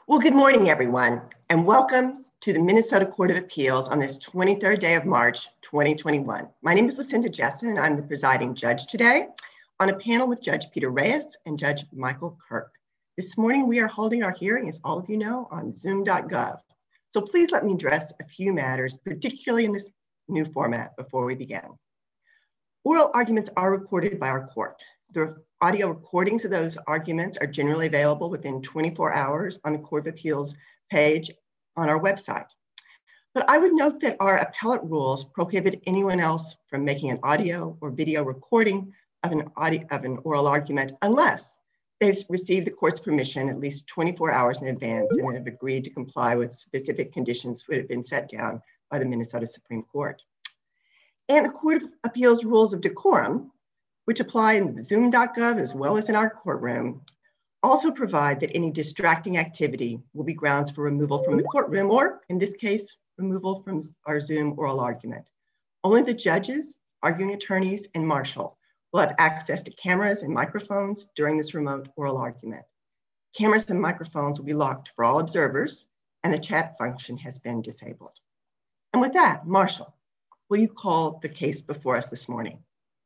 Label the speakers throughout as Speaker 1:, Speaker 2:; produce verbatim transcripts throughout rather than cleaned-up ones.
Speaker 1: Well, good morning, everyone, and welcome to the Minnesota Court of Appeals on this twenty-third day of March, twenty twenty-one. My name is Lucinda Jessen, and I'm the presiding judge today on a panel with Judge Peter Reyes and Judge Michael Kirk. This morning, we are holding our hearing, as all of you know, on zoom dot gov. So please let me address a few matters, particularly in this new format, before we begin. Oral arguments are recorded by our court. The audio recordings of those arguments are generally available within twenty-four hours on the Court of Appeals page on our website. But I would note that our appellate rules prohibit anyone else from making an audio or video recording of an, audio, of an oral argument unless they've received the court's permission at least twenty-four hours in advance and have agreed to comply with specific conditions that have been set down by the Minnesota Supreme Court. And the Court of Appeals rules of decorum, which apply in zoom dot gov as well as in our courtroom, also provide that any distracting activity will be grounds for removal from the courtroom, or in this case, removal from our Zoom oral argument. Only the judges, arguing attorneys, and marshal will have access to cameras and microphones during this remote oral argument. Cameras and microphones will be locked for all observers, and the chat function has been disabled. And with that, Marshall, will you call the case before us this morning?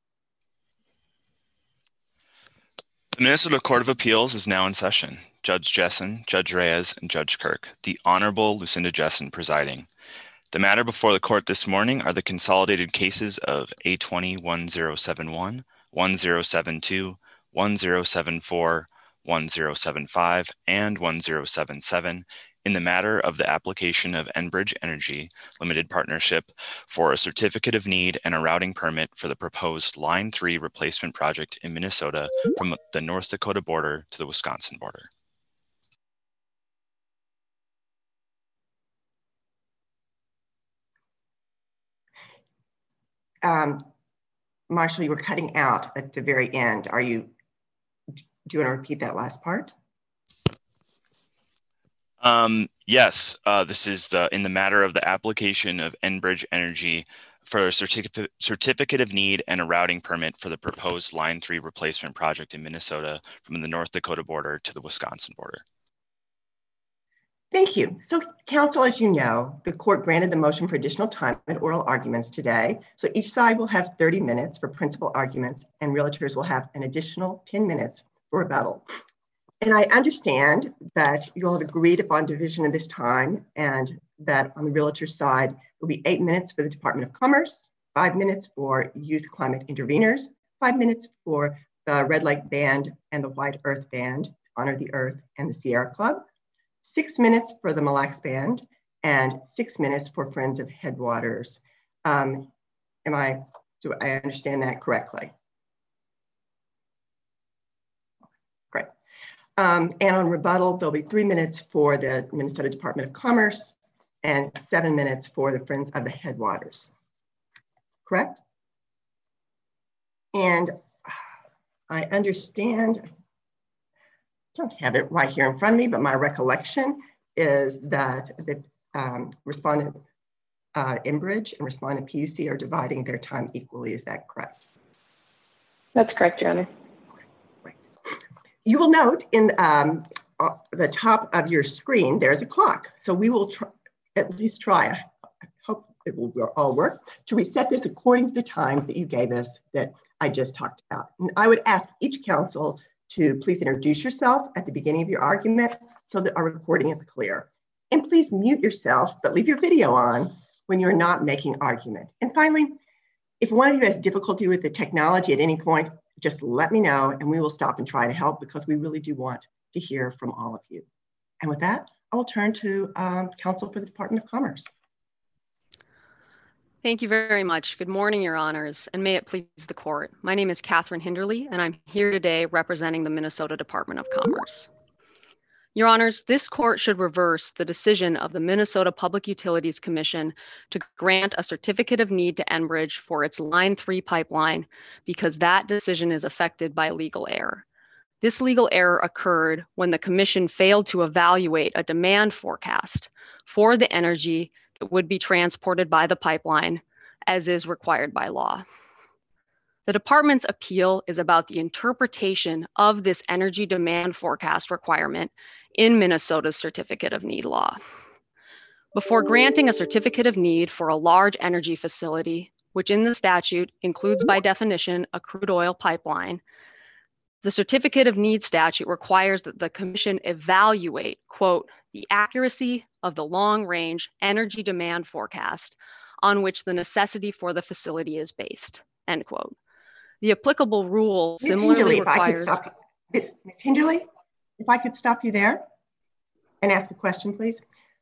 Speaker 2: The Minnesota Court of Appeals is now in session. Judge Jessen, Judge Reyes, and Judge Kirk, the Honorable Lucinda Jessen presiding. The matter before the court this morning are the consolidated cases of A twenty dash ten seventy-one, ten seventy-two, ten seventy-four, ten seventy-five, and ten seventy-seven in the matter of the application of Enbridge Energy Limited Partnership for a certificate of need and a routing permit for the proposed Line three replacement project in Minnesota from the North Dakota border to the Wisconsin border.
Speaker 1: Um, Marshall, you were cutting out at the very end. Are you, do you want to repeat that last part?
Speaker 2: Um, yes, uh, this is the, in the matter of the application of Enbridge Energy for a certificate, certificate of need and a routing permit for the proposed Line three replacement project in Minnesota from the North Dakota border to the Wisconsin border.
Speaker 1: Thank you. So, counsel, as you know, the court granted the motion for additional time at oral arguments today. So each side will have thirty minutes for principal arguments, and realtors will have an additional ten minutes for rebuttal. And I understand that you all have agreed upon division of this time, and that on the realtor side will be eight minutes for the Department of Commerce, five minutes for Youth Climate Interveners, five minutes for the Red Light Band and the White Earth Band, Honor the Earth and the Sierra Club, six minutes for the Mille Lacs Band, and six minutes for Friends of Headwaters. Um, am I, do I understand that correctly? Great. Um, and on rebuttal, there'll be three minutes for the Minnesota Department of Commerce and seven minutes for the Friends of the Headwaters. Correct? And I understand, I don't have it right here in front of me, but my recollection is that the um, respondent uh, Enbridge and respondent P U C are dividing their time equally. Is that correct?
Speaker 3: That's correct, Your Honor.
Speaker 1: You will note in um, uh, the top of your screen, there's a clock. So we will try, at least try, I hope it will all work, to reset this according to the times that you gave us that I just talked about. And I would ask each counsel to please introduce yourself at the beginning of your argument so that our recording is clear. And please mute yourself, but leave your video on when you're not making argument. And finally, if one of you has difficulty with the technology at any point, just let me know and we will stop and try to help, because we really do want to hear from all of you. And with that, I will turn to um, counsel for the Department of Commerce.
Speaker 4: Thank you very much. Good morning, Your Honors, and may it please the court. My name is Catherine Hinderly, and I'm here today representing the Minnesota Department of Commerce. Your Honors, this court should reverse the decision of the Minnesota Public Utilities Commission to grant a certificate of need to Enbridge for its Line three pipeline, because that decision is affected by legal error. This legal error occurred when the commission failed to evaluate a demand forecast for the energy that would be transported by the pipeline, as is required by law. The department's appeal is about the interpretation of this energy demand forecast requirement in Minnesota's Certificate of Need law. Before granting a certificate of need for a large energy facility, which in the statute includes by definition a crude oil pipeline, the Certificate of Need statute requires that the Commission evaluate, quote, the accuracy of the long-range energy demand forecast on which the necessity for the facility is based, end quote. The applicable rule
Speaker 1: Miz
Speaker 4: similarly
Speaker 1: Hinderly, if I could
Speaker 4: requires-
Speaker 1: stop, Miz Hinderly, if I could stop you there and ask a question, please.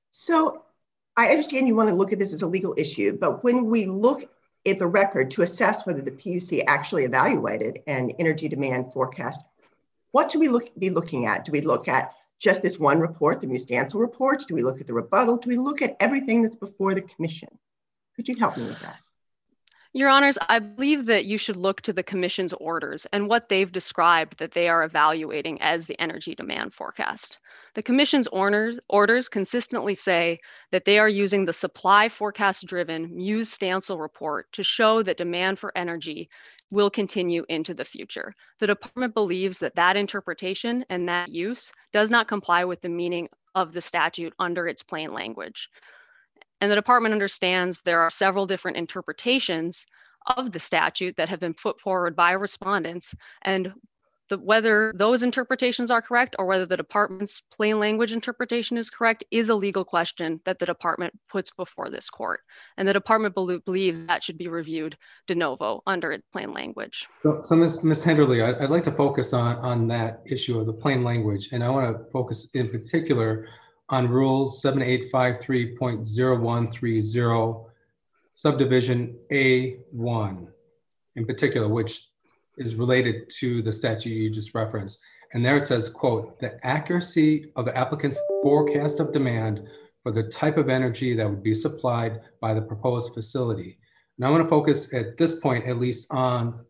Speaker 1: So I understand you want to look at this as a legal issue, but when we look at the record to assess whether the P U C actually evaluated an energy demand forecast, what should we look, be looking at? Do we look at just this one report, the Mustansel report? Do we look at the rebuttal? Do we look at everything that's before the Commission? Could you help me with that?
Speaker 4: Your Honors, I believe that you should look to the Commission's orders and what they've described that they are evaluating as the energy demand forecast. The Commission's orders, orders consistently say that they are using the supply forecast-driven Mustansel report to show that demand for energy will continue into the future. The Department believes that that interpretation and that use does not comply with the meaning of the statute under its plain language. And the Department understands there are several different interpretations of the statute that have been put forward by respondents, and the, whether those interpretations are correct or whether the Department's plain language interpretation is correct is a legal question that the Department puts before this court. And the Department be- believes that should be reviewed de novo under its plain language.
Speaker 5: So, so Miz Hinderly, I, I'd like to focus on, on that issue of the plain language, and I want to focus in particular on Rule seven eight five three point zero one three zero, subdivision A one in particular, which is related to the statute you just referenced. And there it says, quote, the accuracy of the applicant's forecast of demand for the type of energy that would be supplied by the proposed facility. And I want to focus at this point, at least, on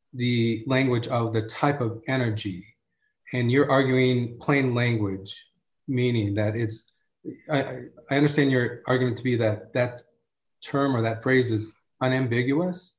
Speaker 5: the language of the type of energy. And you're arguing plain language, meaning that it's, I, I understand your argument to be that that term or that phrase is unambiguous.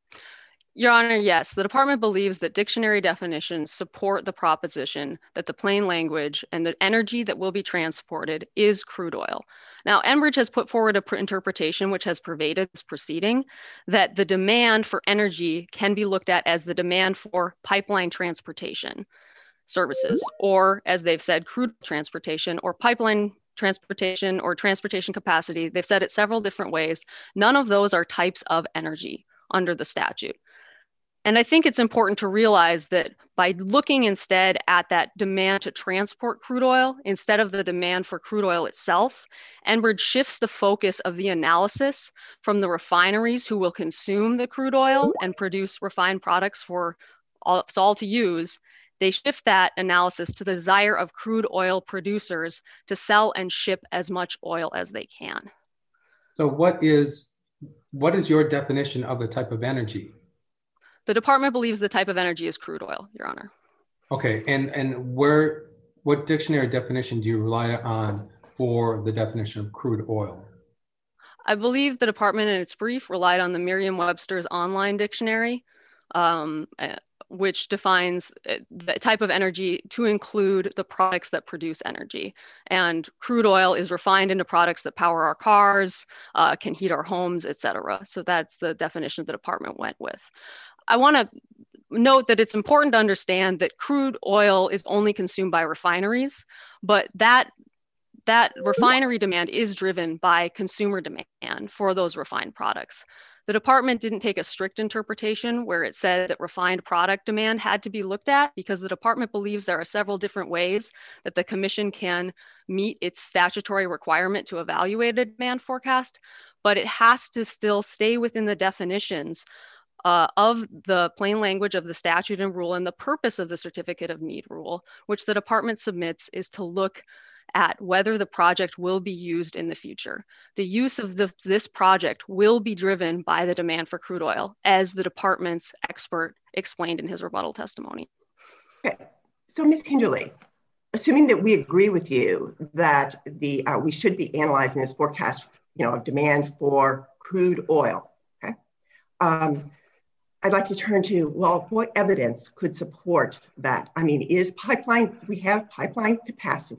Speaker 4: Your Honor, yes, the Department believes that dictionary definitions support the proposition that the plain language and the energy that will be transported is crude oil. Now, Enbridge has put forward an interpretation which has pervaded this proceeding, that the demand for energy can be looked at as the demand for pipeline transportation services, or as they've said, crude transportation or pipeline transportation or transportation capacity. They've said it several different ways. None of those are types of energy under the statute. And I think it's important to realize that by looking instead at that demand to transport crude oil instead of the demand for crude oil itself, Enbridge shifts the focus of the analysis from the refineries who will consume the crude oil and produce refined products for all, us all to use. They shift that analysis to the desire of crude oil producers to sell and ship as much oil as they can.
Speaker 5: So what is, what is your definition of the type of energy?
Speaker 4: The Department believes the type of energy is crude oil, Your Honor.
Speaker 5: Okay, and, and where, what dictionary definition do you rely on for the definition of crude oil?
Speaker 4: I believe the Department in its brief relied on the Merriam-Webster's online dictionary, um, which defines the type of energy to include the products that produce energy. And crude oil is refined into products that power our cars, uh, can heat our homes, et cetera. So that's the definition the Department went with. I want to note that it's important to understand that crude oil is only consumed by refineries, but that that refinery demand is driven by consumer demand for those refined products. The Department didn't take a strict interpretation where it said that refined product demand had to be looked at, because the Department believes there are several different ways that the Commission can meet its statutory requirement to evaluate a demand forecast, but it has to still stay within the definitions Uh, of the plain language of the statute and rule, and the purpose of the Certificate of Need rule, which the Department submits, is to look at whether the project will be used in the future. The use of the, this project will be driven by the demand for crude oil, as the Department's expert explained in his rebuttal testimony.
Speaker 1: Okay, so Miz Hinderly, assuming that we agree with you that the uh, we should be analyzing this forecast, you know, of demand for crude oil, okay? Um, I'd like to turn to, well, what evidence could support that? I mean, is pipeline, we have pipeline capacity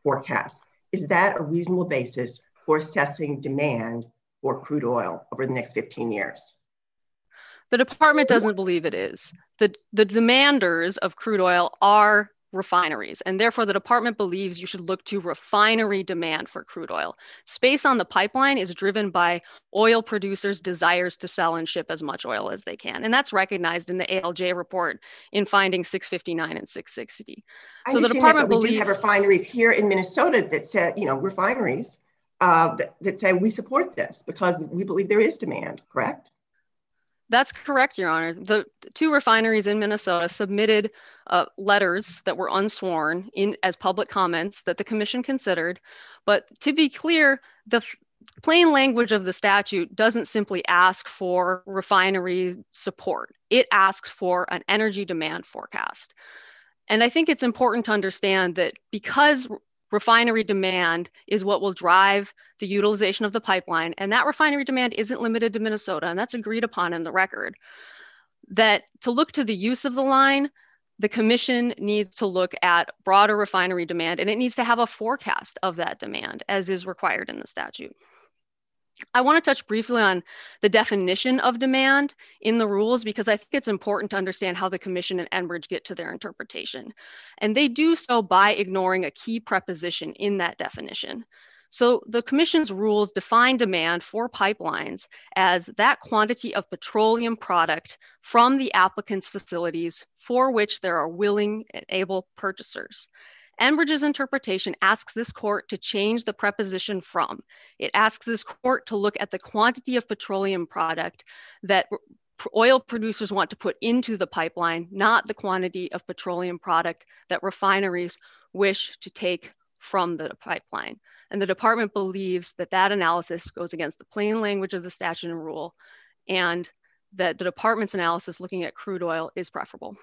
Speaker 1: forecast. Is that a reasonable basis for assessing demand for crude oil over the next fifteen years?
Speaker 4: The department doesn't believe it is. The, the demanders of crude oil are refineries, and therefore the department believes you should look to refinery demand for crude oil. Space on the pipeline is driven by oil producers' desires to sell and ship as much oil as they can, and that's recognized in the A L J report in findings six fifty-nine and six sixty.
Speaker 1: I
Speaker 4: so the
Speaker 1: understand
Speaker 4: department
Speaker 1: that, but we
Speaker 4: believes
Speaker 1: do have refineries here in Minnesota that said, you know, refineries uh, that, that say we support this because we believe there is demand, correct?
Speaker 4: That's correct, Your Honor. The two refineries in Minnesota submitted uh, letters that were unsworn in as public comments that the commission considered. But to be clear, the f- plain language of the statute doesn't simply ask for refinery support. It asks for an energy demand forecast. And I think it's important to understand that because refinery demand is what will drive the utilization of the pipeline, and that refinery demand isn't limited to Minnesota, and that's agreed upon in the record, that to look to the use of the line, the commission needs to look at broader refinery demand, and it needs to have a forecast of that demand as is required in the statute. I want to touch briefly on the definition of demand in the rules because I think it's important to understand how the commission and Enbridge get to their interpretation. And they do so by ignoring a key preposition in that definition. So the commission's rules define demand for pipelines as that quantity of petroleum product from the applicant's facilities for which there are willing and able purchasers. Enbridge's interpretation asks this court to change the preposition from. It asks this court to look at the quantity of petroleum product that oil producers want to put into the pipeline, not the quantity of petroleum product that refineries wish to take from the pipeline. And the department believes that that analysis goes against the plain language of the statute and rule, and that the department's analysis looking at crude oil is preferable.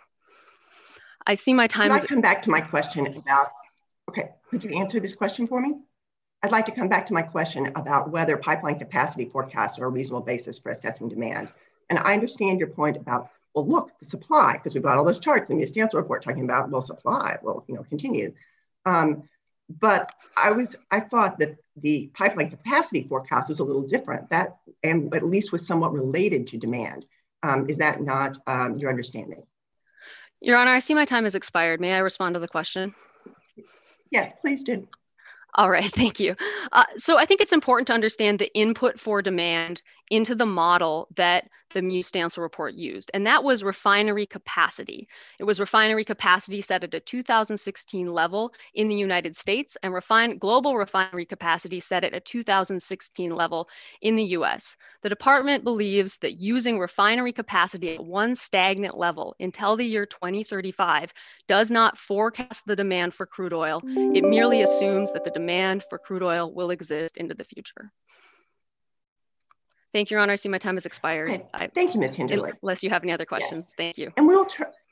Speaker 4: I see my time.
Speaker 1: Could I come back to my question about, okay, could you answer this question for me? I'd like to come back to my question about whether pipeline capacity forecasts are a reasonable basis for assessing demand. And I understand your point about, well, look, the supply, because we've got all those charts in the Stansel report talking about, well, supply will, you know, continue. Um, but I was, I thought that the pipeline capacity forecast was a little different, that, and at least was somewhat related to demand. Um, is that not um, your understanding?
Speaker 4: Your Honor, I see my time has expired. May I respond to the question?
Speaker 1: Yes, please do.
Speaker 4: All right, thank you. Uh, so I think it's important to understand the input for demand into the model that the Muse-Stansel report used, and that was refinery capacity. It was refinery capacity set at a two thousand sixteen level in the United States, and refine, global refinery capacity set at a two thousand sixteen level in the U S. The department believes that using refinery capacity at one stagnant level until the year twenty thirty-five does not forecast the demand for crude oil. It merely assumes that the demand for crude oil will exist into the future. Thank you, Your Honor. I see my time has expired.
Speaker 1: Okay.
Speaker 4: I,
Speaker 1: Thank you, Miz Hinderlich.
Speaker 4: Unless you have any other questions.
Speaker 1: Yes.
Speaker 4: Thank you.
Speaker 1: And we'll turn. Does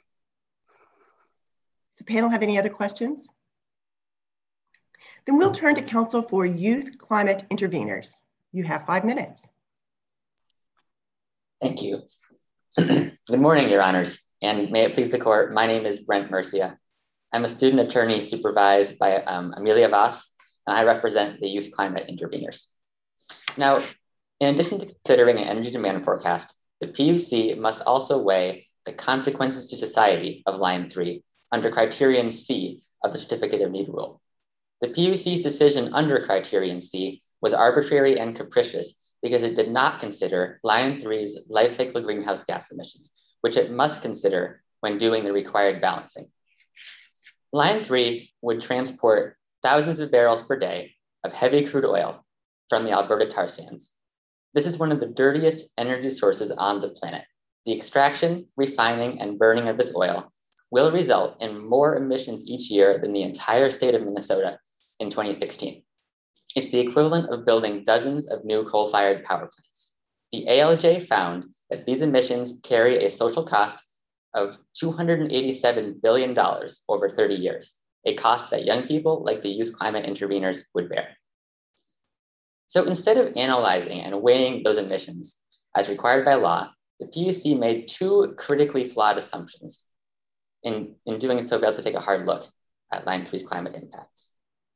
Speaker 1: the panel have any other questions? Then we'll turn to counsel for youth climate interveners. You have five minutes.
Speaker 6: Thank you. Good morning, Your Honors, and may it please the court. My name is Brent Mercia. I'm a student attorney supervised by um, Amelia Voss, and I represent the youth climate interveners. Now, in addition to considering an energy demand forecast, the P U C must also weigh the consequences to society of line three under criterion C of the Certificate of Need rule. The P U C's decision under criterion C was arbitrary and capricious because it did not consider line three's life cycle greenhouse gas emissions, which it must consider when doing the required balancing. Line three would transport thousands of barrels per day of heavy crude oil from the Alberta tar sands. This is one of the dirtiest energy sources on the planet. The extraction, refining, and burning of this oil will result in more emissions each year than the entire state of Minnesota in twenty sixteen. It's the equivalent of building dozens of new coal-fired power plants. The A L J found that these emissions carry a social cost of two hundred eighty-seven billion dollars over thirty years, a cost that young people like the youth climate interveners would bear. So instead of analyzing and weighing those emissions as required by law, the P U C made two critically flawed assumptions. In, in doing so, failed to take a hard look at line three's climate impacts.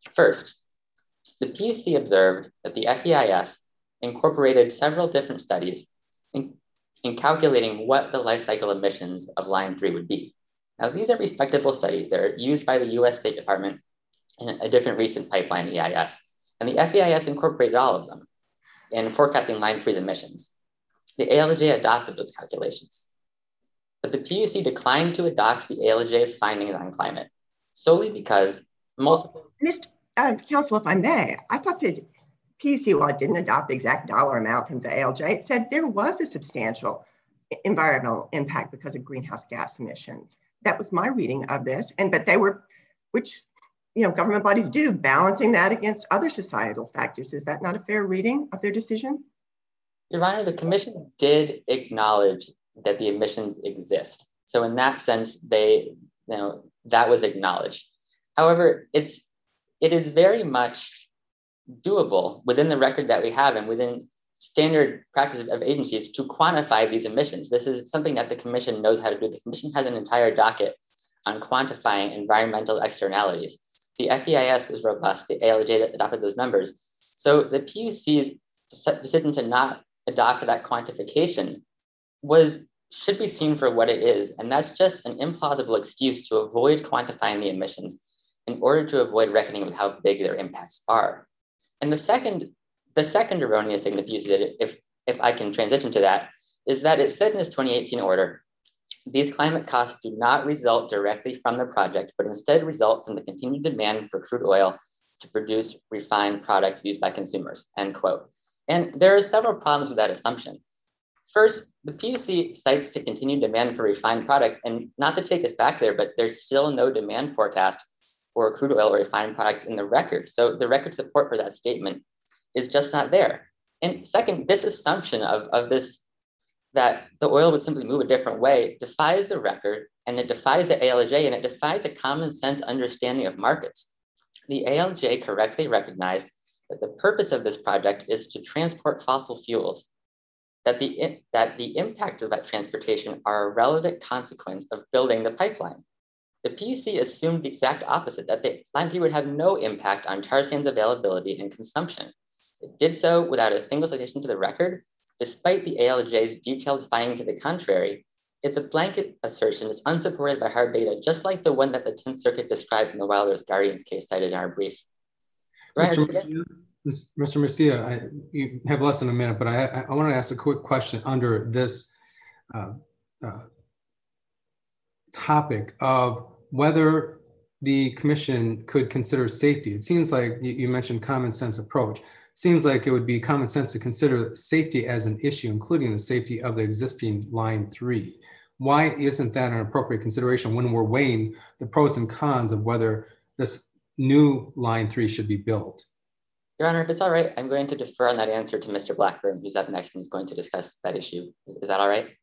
Speaker 6: First, the P U C observed that the F E I S incorporated several different studies in, in calculating what the life cycle emissions of line three would be. Now, these are respectable studies. They're used by the U S State Department in a different recent pipeline E I S. And the F E I S incorporated all of them in forecasting line three's emissions. The A L J adopted those calculations. But the P U C declined to adopt the A L J's findings on climate solely because multiple...
Speaker 1: Mister Uh, Council, if I may, I thought that P U C, while it didn't adopt the exact dollar amount from the A L J, it said there was a substantial environmental impact because of greenhouse gas emissions. That was my reading of this. And but they were, which you know, government bodies do, balancing that against other societal factors. Is that not a fair reading of their decision?
Speaker 6: Your Honor, the commission did acknowledge that the emissions exist. So in that sense, they, you know, that was acknowledged. However, it's it is very much doable within the record that we have and within standard practice of, of agencies to quantify these emissions. This is something that the commission knows how to do. The commission has an entire docket on quantifying environmental externalities. The F E I S was robust. The A L J adopted those numbers. So the P U C's decision to not adopt that quantification was should be seen for what it is. And that's just an implausible excuse to avoid quantifying the emissions in order to avoid reckoning with how big their impacts are. And the second, the second erroneous thing the P U C did, if, if I can transition to that, is that it said in this twenty eighteen order, these climate costs do not result directly from the project, but instead result from the continued demand for crude oil to produce refined products used by consumers, end quote. And there are several problems with that assumption. First, the P U C cites to continued demand for refined products, and not to take us back there, but there's still no demand forecast for crude oil or refined products in the record. So the record support for that statement is just not there. And second, this assumption of, of this, that the oil would simply move a different way defies the record, and it defies the A L J, and it defies a common sense understanding of markets. The A L J correctly recognized that the purpose of this project is to transport fossil fuels, that the, that the impact of that transportation are a relevant consequence of building the pipeline. The P U C assumed the exact opposite, that the line three would have no impact on tar sands availability and consumption. It did so without a single citation to the record, despite the A L J's detailed finding to the contrary. It's a blanket assertion. It's unsupported by hard data, just like the one that the tenth Circuit described in the Wild Earth Guardians case cited in our brief.
Speaker 5: Mister Murcia, Mister Murcia, I, you have less than a minute, but I, I want to ask a quick question under this uh, uh, topic of whether the commission could consider safety. It seems like you, you mentioned common sense approach. It seems like it would be common sense to consider safety as an issue, including the safety of the existing line three. Why isn't that an appropriate consideration when we're weighing the pros and cons of whether this new line three should be built?
Speaker 6: Your Honor, if it's all right, I'm going to defer on that answer to Mister Blackburn, who's up next and is going to discuss that issue. Is, is that all right?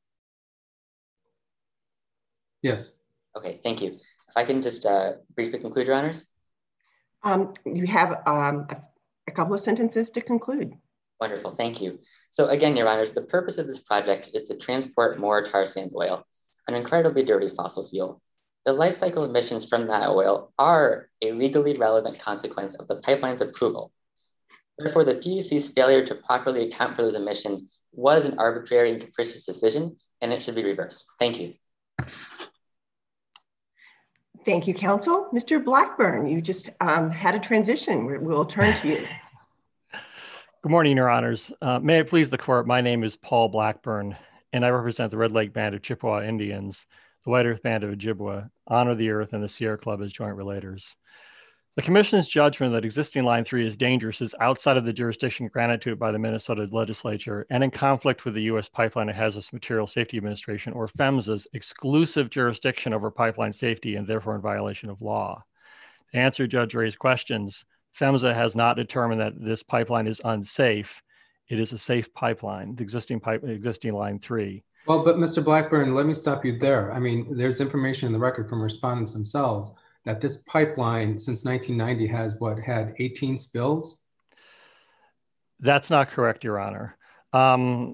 Speaker 5: Yes.
Speaker 6: Okay, thank you. If I can just uh, briefly conclude, Your Honors.
Speaker 1: Um, you have um, a, a couple of sentences to conclude.
Speaker 6: Wonderful, thank you. So again, Your Honors, the purpose of this project is to transport more tar sands oil, an incredibly dirty fossil fuel. The life cycle emissions from that oil are a legally relevant consequence of the pipeline's approval. Therefore, the P U C's failure to properly account for those emissions was an arbitrary and capricious decision, and it should be reversed. Thank you.
Speaker 1: Thank you, Counsel. Mister Blackburn, you just um, had a transition. We'll turn to you.
Speaker 7: Good morning, Your Honors. Uh, may it please the court, my name is Paul Blackburn, and I represent the Red Lake Band of Chippewa Indians, the White Earth Band of Ojibwa, Honor the Earth, and the Sierra Club as joint relators. The Commission's judgment that existing Line three is dangerous is outside of the jurisdiction granted to it by the Minnesota legislature and in conflict with the U S Pipeline and Hazardous Materials Safety Administration, or PHMSA's, exclusive jurisdiction over pipeline safety and therefore in violation of law. To answer Judge Ray's questions, PHMSA has not determined that this pipeline is unsafe. It is a safe pipeline, the existing pipe, existing Line three.
Speaker 5: Well, but Mister Blackburn, let me stop you there. I mean, there's information in the record from respondents themselves that this pipeline since nineteen ninety has what, had eighteen spills?
Speaker 7: That's not correct, Your Honor. Um,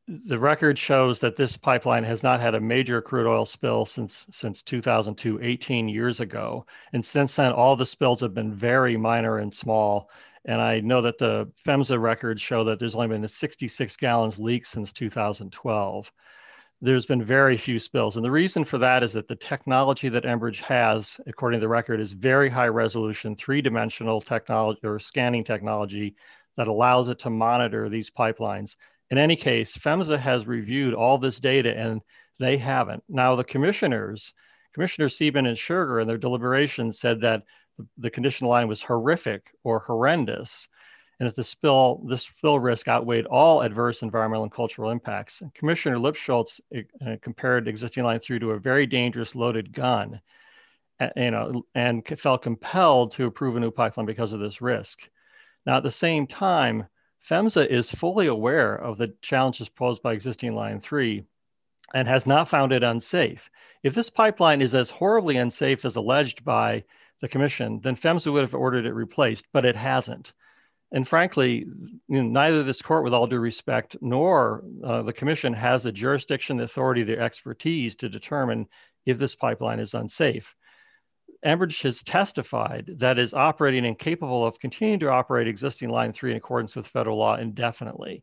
Speaker 7: the record shows that this pipeline has not had a major crude oil spill since since two thousand two, eighteen years ago. And since then, all the spills have been very minor and small. And I know that the PHMSA records show that there's only been a sixty-six gallons leak since two thousand twelve. There's been very few spills. And the reason for that is that the technology that Enbridge has, according to the record, is very high resolution, three-dimensional technology or scanning technology that allows it to monitor these pipelines. In any case, PHMSA has reviewed all this data and they haven't. Now the commissioners, Commissioner Sieben and Sugar in their deliberations said that the condition line was horrific or horrendous, and that the spill, this spill risk outweighed all adverse environmental and cultural impacts. And Commissioner Lipschultz uh, compared existing line three to a very dangerous loaded gun, uh, you know, and felt compelled to approve a new pipeline because of this risk. Now, at the same time, PHMSA is fully aware of the challenges posed by existing line three and has not found it unsafe. If this pipeline is as horribly unsafe as alleged by the commission, then PHMSA would have ordered it replaced, but it hasn't. And frankly, you know, neither this court, with all due respect, nor uh, the commission has the jurisdiction, the authority, the expertise to determine if this pipeline is unsafe. Enbridge has testified that is operating and capable of continuing to operate existing line three in accordance with federal law indefinitely.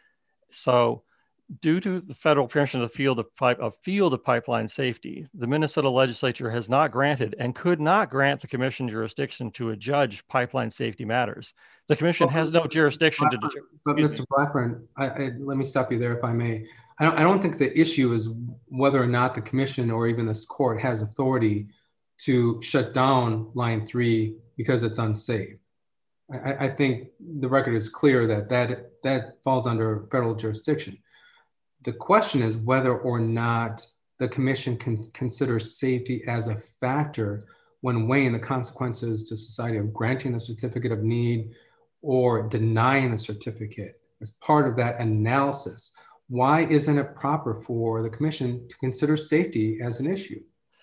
Speaker 7: So, due to the federal preemption of the field of, pipe, of field of pipeline safety, the Minnesota legislature has not granted and could not grant the commission jurisdiction to adjudge pipeline safety matters. The commission well, has no jurisdiction
Speaker 5: Blackburn,
Speaker 7: to.
Speaker 5: But Mister Blackburn, I, I, let me stop you there if I may. I don't, I don't think the issue is whether or not the commission or even this court has authority to shut down line three because it's unsafe. I, I think the record is clear that, that that falls under federal jurisdiction. The question is whether or not the commission can consider safety as a factor when weighing the consequences to society of granting the certificate of need or denying the certificate as part of that analysis. Why isn't it proper for the commission to consider safety as an issue?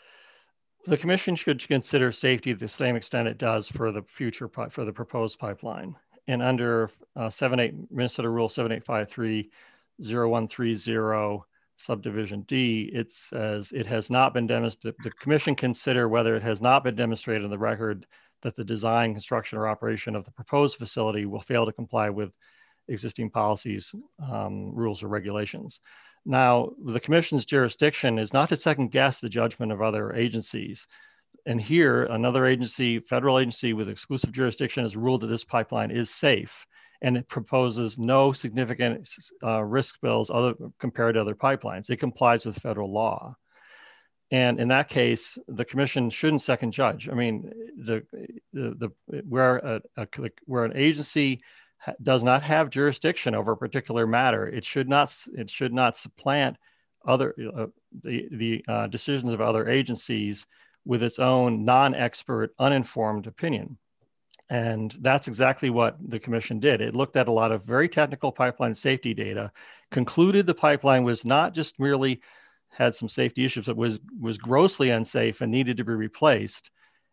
Speaker 7: The commission should consider safety to the same extent it does for the future, for the proposed pipeline. And under uh, seven eight Minnesota Rule seven eight five three zero one three zero subdivision D, it says it has not been demonstrated, the commission consider whether it has not been demonstrated in the record that the design, construction, or operation of the proposed facility will fail to comply with existing policies, um, rules, or regulations. Now, the commission's jurisdiction is not to second guess the judgment of other agencies. And here, another agency, federal agency with exclusive jurisdiction has ruled that this pipeline is safe, and it proposes no significant uh, risk bills other, compared to other pipelines. It complies with federal law. And in that case, the commission shouldn't second judge. I mean, the, the, the, where, a, a, where an agency does not have jurisdiction over a particular matter, it should not, it should not supplant other, uh, the, the uh, decisions of other agencies with its own non-expert, uninformed opinion. And that's exactly what the commission did. It looked at a lot of very technical pipeline safety data, concluded the pipeline was not just merely had some safety issues, it was, was grossly unsafe and needed to be replaced,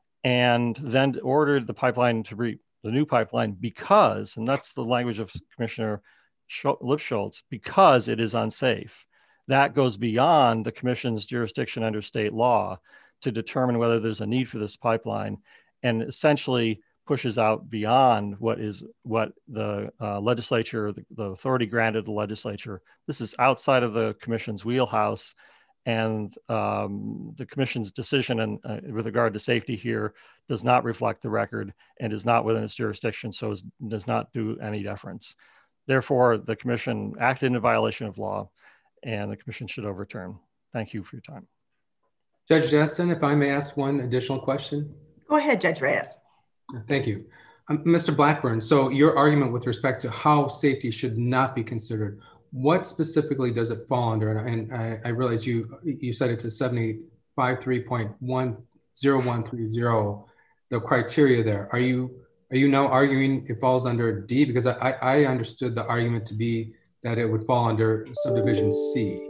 Speaker 7: and then ordered the pipeline to be the new pipeline because, and that's the language of Commissioner Lipschultz, because it is unsafe. That goes beyond the commission's jurisdiction under state law to determine whether there's a need for this pipeline, and essentially pushes out beyond what is what the uh, legislature, the, the authority granted the legislature. This is outside of the commission's wheelhouse, and um, the commission's decision and uh, with regard to safety here does not reflect the record and is not within its jurisdiction, so is, does not do any deference. Therefore, the commission acted in a violation of law, and the commission should overturn. Thank you for your time.
Speaker 5: Judge Jessen, if I may ask one additional question.
Speaker 1: Go ahead, Judge Reyes.
Speaker 5: Thank you. Um, Mister Blackburn, so your argument with respect to how safety should not be considered, what specifically does it fall under? And, and I, I realize you you said it to seven eight five three point one zero one three zero, the criteria there. Are you are you now arguing it falls under D? Because I, I understood the argument to be that it would fall under subdivision C.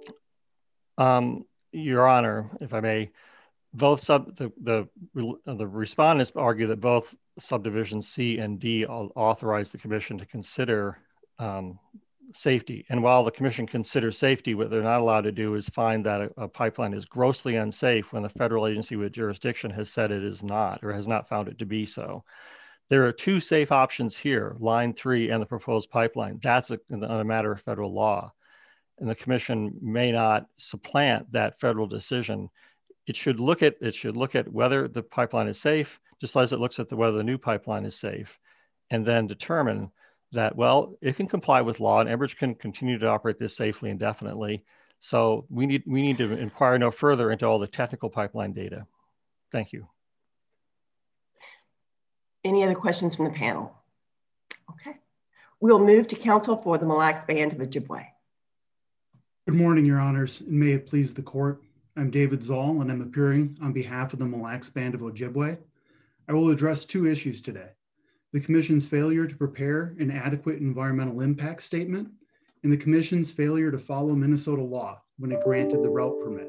Speaker 7: Um, Your Honor, if I may, both sub the the, the respondents argue that both subdivisions C and D authorize the commission to consider um, safety. And while the commission considers safety, what they're not allowed to do is find that a, a pipeline is grossly unsafe when the federal agency with jurisdiction has said it is not, or has not found it to be so. There are two safe options here, line three and the proposed pipeline. That's a, a matter of federal law. And the commission may not supplant that federal decision. It should look at, it should look at whether the pipeline is safe, just as it looks at the, whether the new pipeline is safe, and then determine that, well, it can comply with law and Enbridge can continue to operate this safely indefinitely. So we need, we need to inquire no further into all the technical pipeline data. Thank you.
Speaker 1: Any other questions from the panel? Okay. We'll move to counsel for the Mille Lacs Band of Ojibwe.
Speaker 8: Good morning, Your Honors, and may it please the court. I'm David Zoll, and I'm appearing on behalf of the Mille Lacs Band of Ojibwe. I will address two issues today: the Commission's failure to prepare an adequate environmental impact statement, and the Commission's failure to follow Minnesota law when it granted the route permit.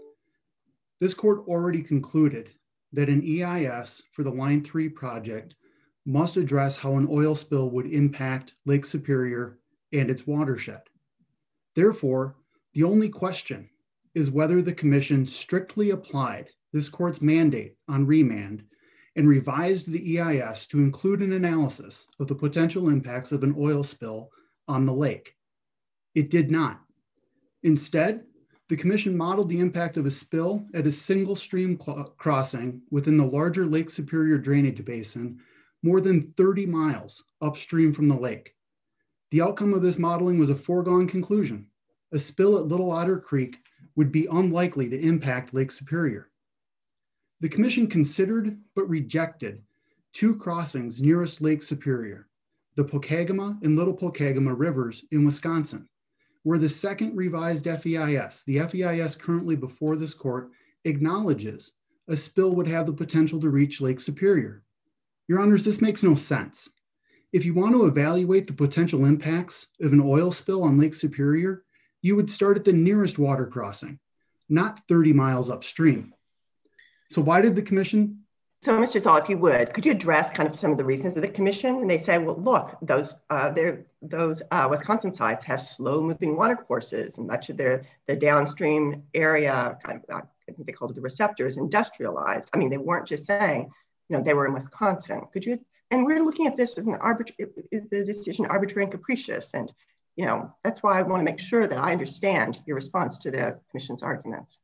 Speaker 8: This court already concluded that an E I S for the Line three project must address how an oil spill would impact Lake Superior and its watershed. Therefore, the only question is whether the Commission strictly applied this court's mandate on remand and revised the E I S to include an analysis of the potential impacts of an oil spill on the lake. It did not. Instead, the Commission modeled the impact of a spill at a single stream crossing within the larger Lake Superior drainage basin more than thirty miles upstream from the lake. The outcome of this modeling was a foregone conclusion. A spill at Little Otter Creek would be unlikely to impact Lake Superior. The Commission considered but rejected two crossings nearest Lake Superior, the Pokegama and Little Pokegama rivers in Wisconsin, where the second revised F E I S, the F E I S currently before this court, acknowledges a spill would have the potential to reach Lake Superior. Your Honors, this makes no sense. If you want to evaluate the potential impacts of an oil spill on Lake Superior, you would start at the nearest water crossing, not thirty miles upstream. So why did the Commission?
Speaker 1: So, Mister Zoll, if you would, could you address kind of some of the reasons of the Commission? And they say, well, look, those uh, those uh, Wisconsin sites have slow-moving water courses, and much of their the downstream area, kind of, I think they called it the receptors, industrialized. I mean, they weren't just saying, you know, they were in Wisconsin. Could you? And we're looking at this as an arbitrary, is the decision arbitrary and capricious? And you know, that's why I want to make sure that I understand your response to the Commission's arguments.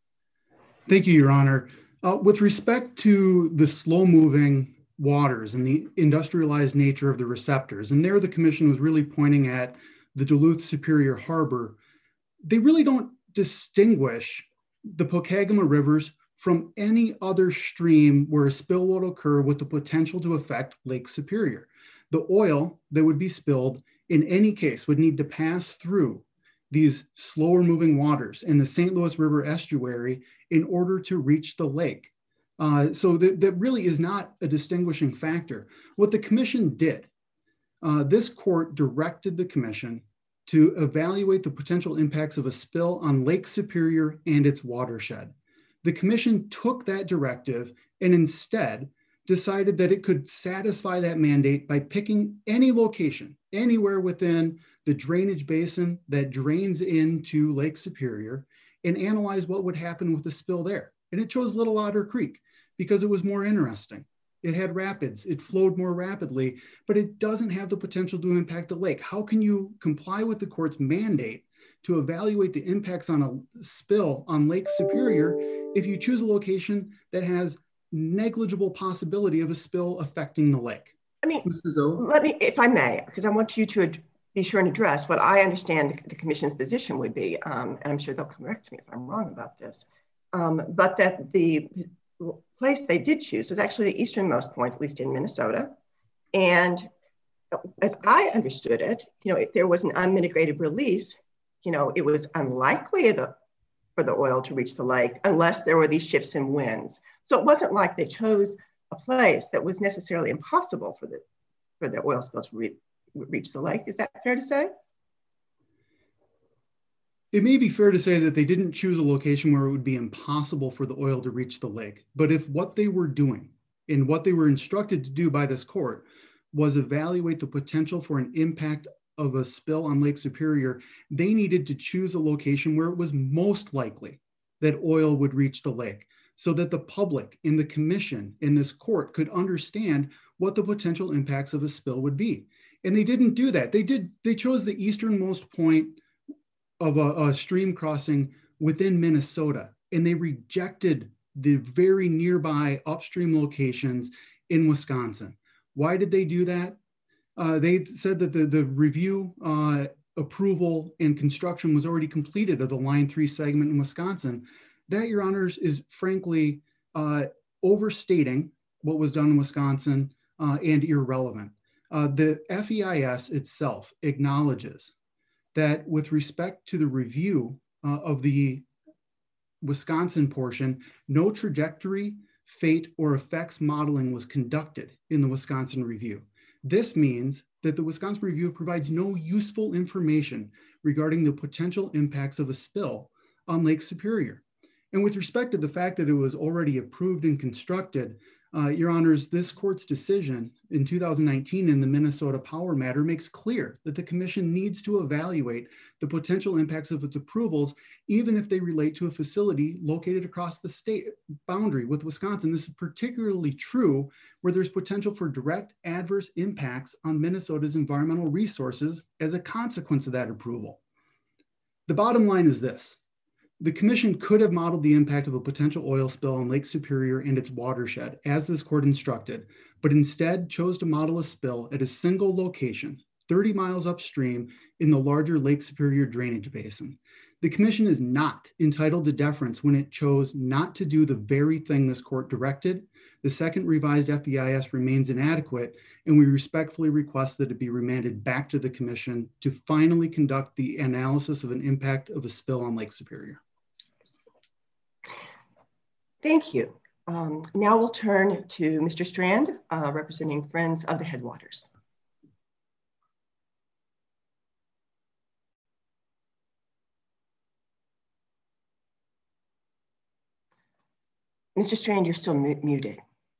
Speaker 8: Thank you, Your Honor. Uh, with respect to the slow-moving waters and the industrialized nature of the receptors, and there the Commission was really pointing at the Duluth Superior Harbor, they really don't distinguish the Pokegama rivers from any other stream where a spill would occur with the potential to affect Lake Superior. The oil that would be spilled in any case would need to pass through these slower moving waters in the Saint Louis River estuary in order to reach the lake. Uh, so that, that really is not a distinguishing factor. What the Commission did, uh, this court directed the Commission to evaluate the potential impacts of a spill on Lake Superior and its watershed. The Commission took that directive and instead decided that it could satisfy that mandate by picking any location, anywhere within the drainage basin that drains into Lake Superior, and analyze what would happen with the spill there. And it chose Little Otter Creek because it was more interesting. It had rapids, it flowed more rapidly, but it doesn't have the potential to impact the lake. How can you comply with the court's mandate to evaluate the impacts on a spill on Lake Superior if you choose a location that has negligible possibility of a spill affecting the lake?
Speaker 1: I mean, let me, if I may, because I want you to be sure and address what I understand the, the Commission's position would be, um, and I'm sure they'll correct me if I'm wrong about this, um, but that the place they did choose was actually the easternmost point, at least in Minnesota. And as I understood it, you know, if there was an unmitigated release, you know, it was unlikely the, for the oil to reach the lake unless there were these shifts in winds. So it wasn't like they chose a place that was necessarily impossible for the for the oil spill to re reach the lake. Is that fair to say?
Speaker 8: It may be fair to say that they didn't choose a location where it would be impossible for the oil to reach the lake. But if what they were doing and what they were instructed to do by this court was evaluate the potential for an impact of a spill on Lake Superior, they needed to choose a location where it was most likely that oil would reach the lake, so that the public in the commission in this court could understand what the potential impacts of a spill would be. And they didn't do that. They did. They chose the easternmost point of a, a stream crossing within Minnesota, and they rejected the very nearby upstream locations in Wisconsin. Why did they do that? Uh, they said that the, the review, uh, approval, and construction was already completed of the Line three segment in Wisconsin. That, Your Honors, is frankly uh, overstating what was done in Wisconsin uh, and irrelevant. Uh, the F E I S itself acknowledges that with respect to the review uh, of the Wisconsin portion, no trajectory, fate, or effects modeling was conducted in the Wisconsin review. This means that the Wisconsin review provides no useful information regarding the potential impacts of a spill on Lake Superior. And with respect to the fact that it was already approved and constructed, uh, Your Honors, this court's decision in two thousand nineteen in the Minnesota Power matter makes clear that the commission needs to evaluate the potential impacts of its approvals, even if they relate to a facility located across the state boundary with Wisconsin. This is particularly true where there's potential for direct adverse impacts on Minnesota's environmental resources as a consequence of that approval. The bottom line is this. The commission could have modeled the impact of a potential oil spill on Lake Superior and its watershed, as this court instructed, but instead chose to model a spill at a single location, thirty miles upstream in the larger Lake Superior drainage basin. The commission is not entitled to deference when it chose not to do the very thing this court directed. The second revised F E I S remains inadequate, and we respectfully request that it be remanded back to the commission to finally conduct the analysis of an impact of a spill on Lake Superior.
Speaker 1: Thank you. Um, now we'll turn to Mister Strand, uh, representing Friends of the Headwaters. Mister Strand, you're still mu muted.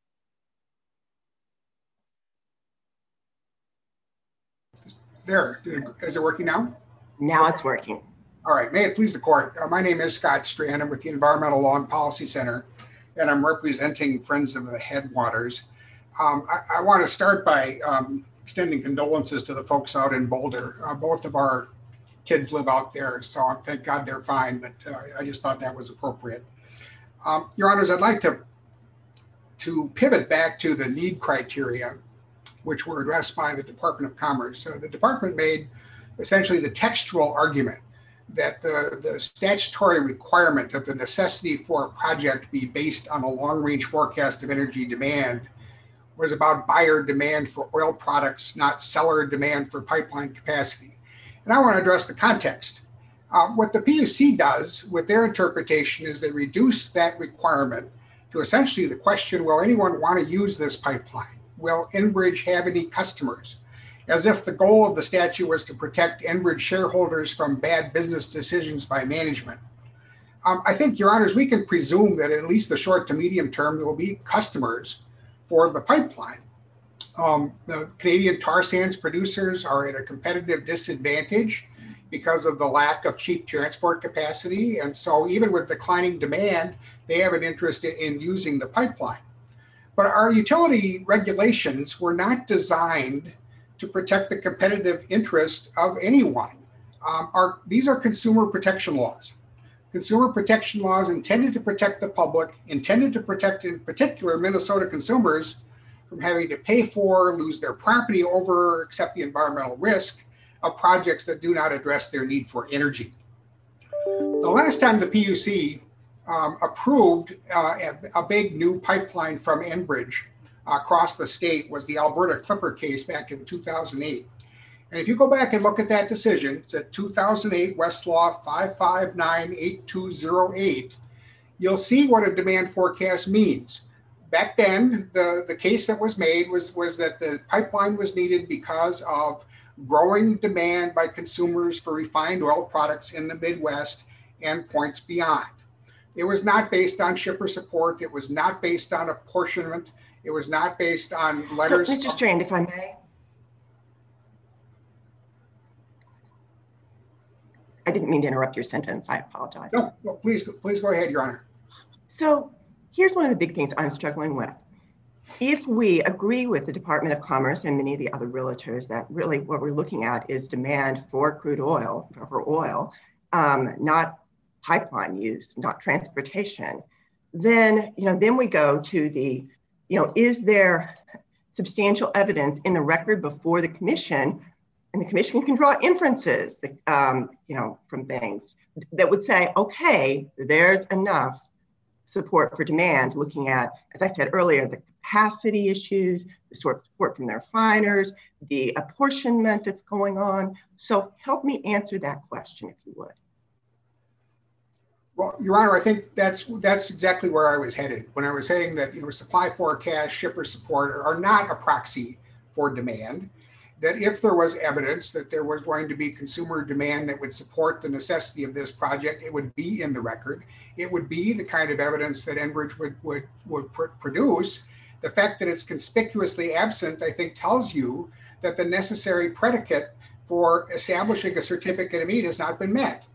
Speaker 9: There, is it working now?
Speaker 1: Now it's working.
Speaker 9: All right, may it please the court. Uh, my name is Scott Strand. I'm with the Environmental Law and Policy Center, and I'm representing Friends of the Headwaters. Um, I, I want to start by um, extending condolences to the folks out in Boulder. Uh, both of our kids live out there, so thank God they're fine, but uh, I just thought that was appropriate. Um, Your Honors, I'd like to, to pivot back to the need criteria, which were addressed by the Department of Commerce. So the department made essentially the textual argument that the, the statutory requirement of the necessity for a project be based on a long-range forecast of energy demand was about buyer demand for oil products, not seller demand for pipeline capacity. And I want to address the context. Um, what the P U C does with their interpretation is they reduce that requirement to essentially the question, will anyone want to use this pipeline? Will Enbridge have any customers? As if the goal of the statute was to protect Enbridge shareholders from bad business decisions by management. Um, I think, Your Honors, we can presume that at least the short to medium term, there will be customers for the pipeline. Um, the Canadian tar sands producers are at a competitive disadvantage because of the lack of cheap transport capacity. And so even with declining demand, they have an interest in using the pipeline. But our utility regulations were not designed to protect the competitive interest of anyone. Um, our, these are consumer protection laws. Consumer protection laws intended to protect the public, intended to protect in particular Minnesota consumers from having to pay for, lose their property over, accept the environmental risk of projects that do not address their need for energy. The last time the P U C um, approved uh, a, a big new pipeline from Enbridge across the state was the Alberta Clipper case back in two thousand eight. And if you go back and look at that decision, it's at two thousand eight Westlaw five five nine eight two zero eight, you'll see what a demand forecast means. Back then, the, the case that was made was, was that the pipeline was needed because of growing demand by consumers for refined oil products in the Midwest and points beyond. It was not based on shipper support. It was not based on apportionment. It was not based on letters.
Speaker 1: So, Mister Strand, if I may. I didn't mean to interrupt your sentence. I apologize.
Speaker 9: No, no, please, please go ahead, Your Honor.
Speaker 1: So here's one of the big things I'm struggling with. If we agree with the Department of Commerce and many of the other realtors that really what we're looking at is demand for crude oil, for oil, um, not pipeline use, not transportation, then, you know, then we go to the, you know, is there substantial evidence in the record before the commission, and the commission can draw inferences, that, um, you know, from things that would say, okay, there's enough support for demand, looking at, as I said earlier, the capacity issues, the sort of support from the refiners, the apportionment that's going on. So help me answer that question, if you would.
Speaker 9: Well, Your Honor, I think that's that's exactly where I was headed when I was saying that, you know, supply forecast, shipper support are not a proxy for demand. That if there was evidence that there was going to be consumer demand that would support the necessity of this project, it would be in the record. It would be the kind of evidence that Enbridge would would would pr- produce. The fact that it's conspicuously absent, I think, tells you that the necessary predicate for establishing a certificate of need has not been met.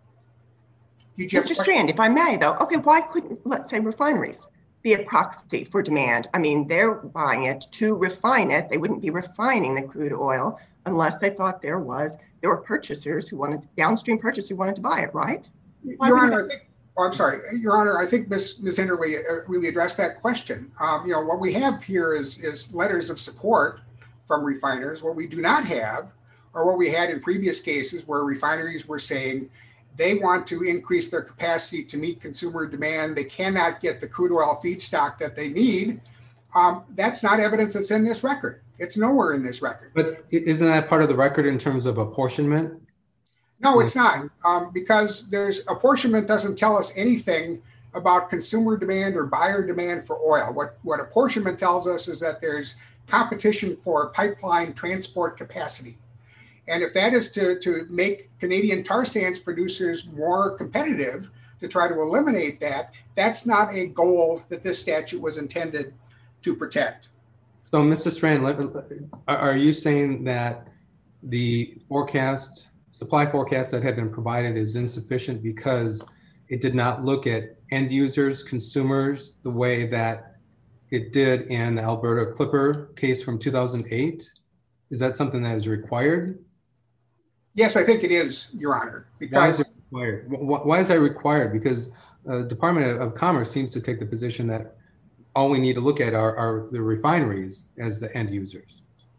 Speaker 1: Mister Strand, if I may, though, okay, why couldn't, let's say, refineries be a proxy for demand? I mean, they're buying it to refine it. They wouldn't be refining the crude oil unless they thought there was, there were purchasers who wanted, downstream purchasers who wanted to buy it, right? Why
Speaker 9: Your Honor, I think, oh, I'm sorry, Your Honor, I think Miz Miz Hinderly really addressed that question. Um, you know, what we have here is, is letters of support from refiners. What we do not have, or what we had in previous cases where refineries were saying, they want to increase their capacity to meet consumer demand. They cannot get the crude oil feedstock that they need. Um, that's not evidence that's in this record. It's nowhere in this record.
Speaker 5: But isn't that part of the record in terms of apportionment?
Speaker 9: No, it's not, um, because there's apportionment doesn't tell us anything about consumer demand or buyer demand for oil. What, what apportionment tells us is that there's competition for pipeline transport capacity. And if that is to, to make Canadian tar sands producers more competitive, to try to eliminate that, that's not a goal that this statute was intended to protect.
Speaker 5: So, Mister Strand, are you saying that the forecast, supply forecast that had been provided is insufficient because it did not look at end users, consumers, the way that it did in the Alberta Clipper case from two thousand eight? Is that something that is required?
Speaker 9: Yes, I think it is, Your Honor. Because
Speaker 5: why is it required? Why is that required? Because the uh, Department of Commerce seems to take the position that all we need to look at are, are the refineries as the end users.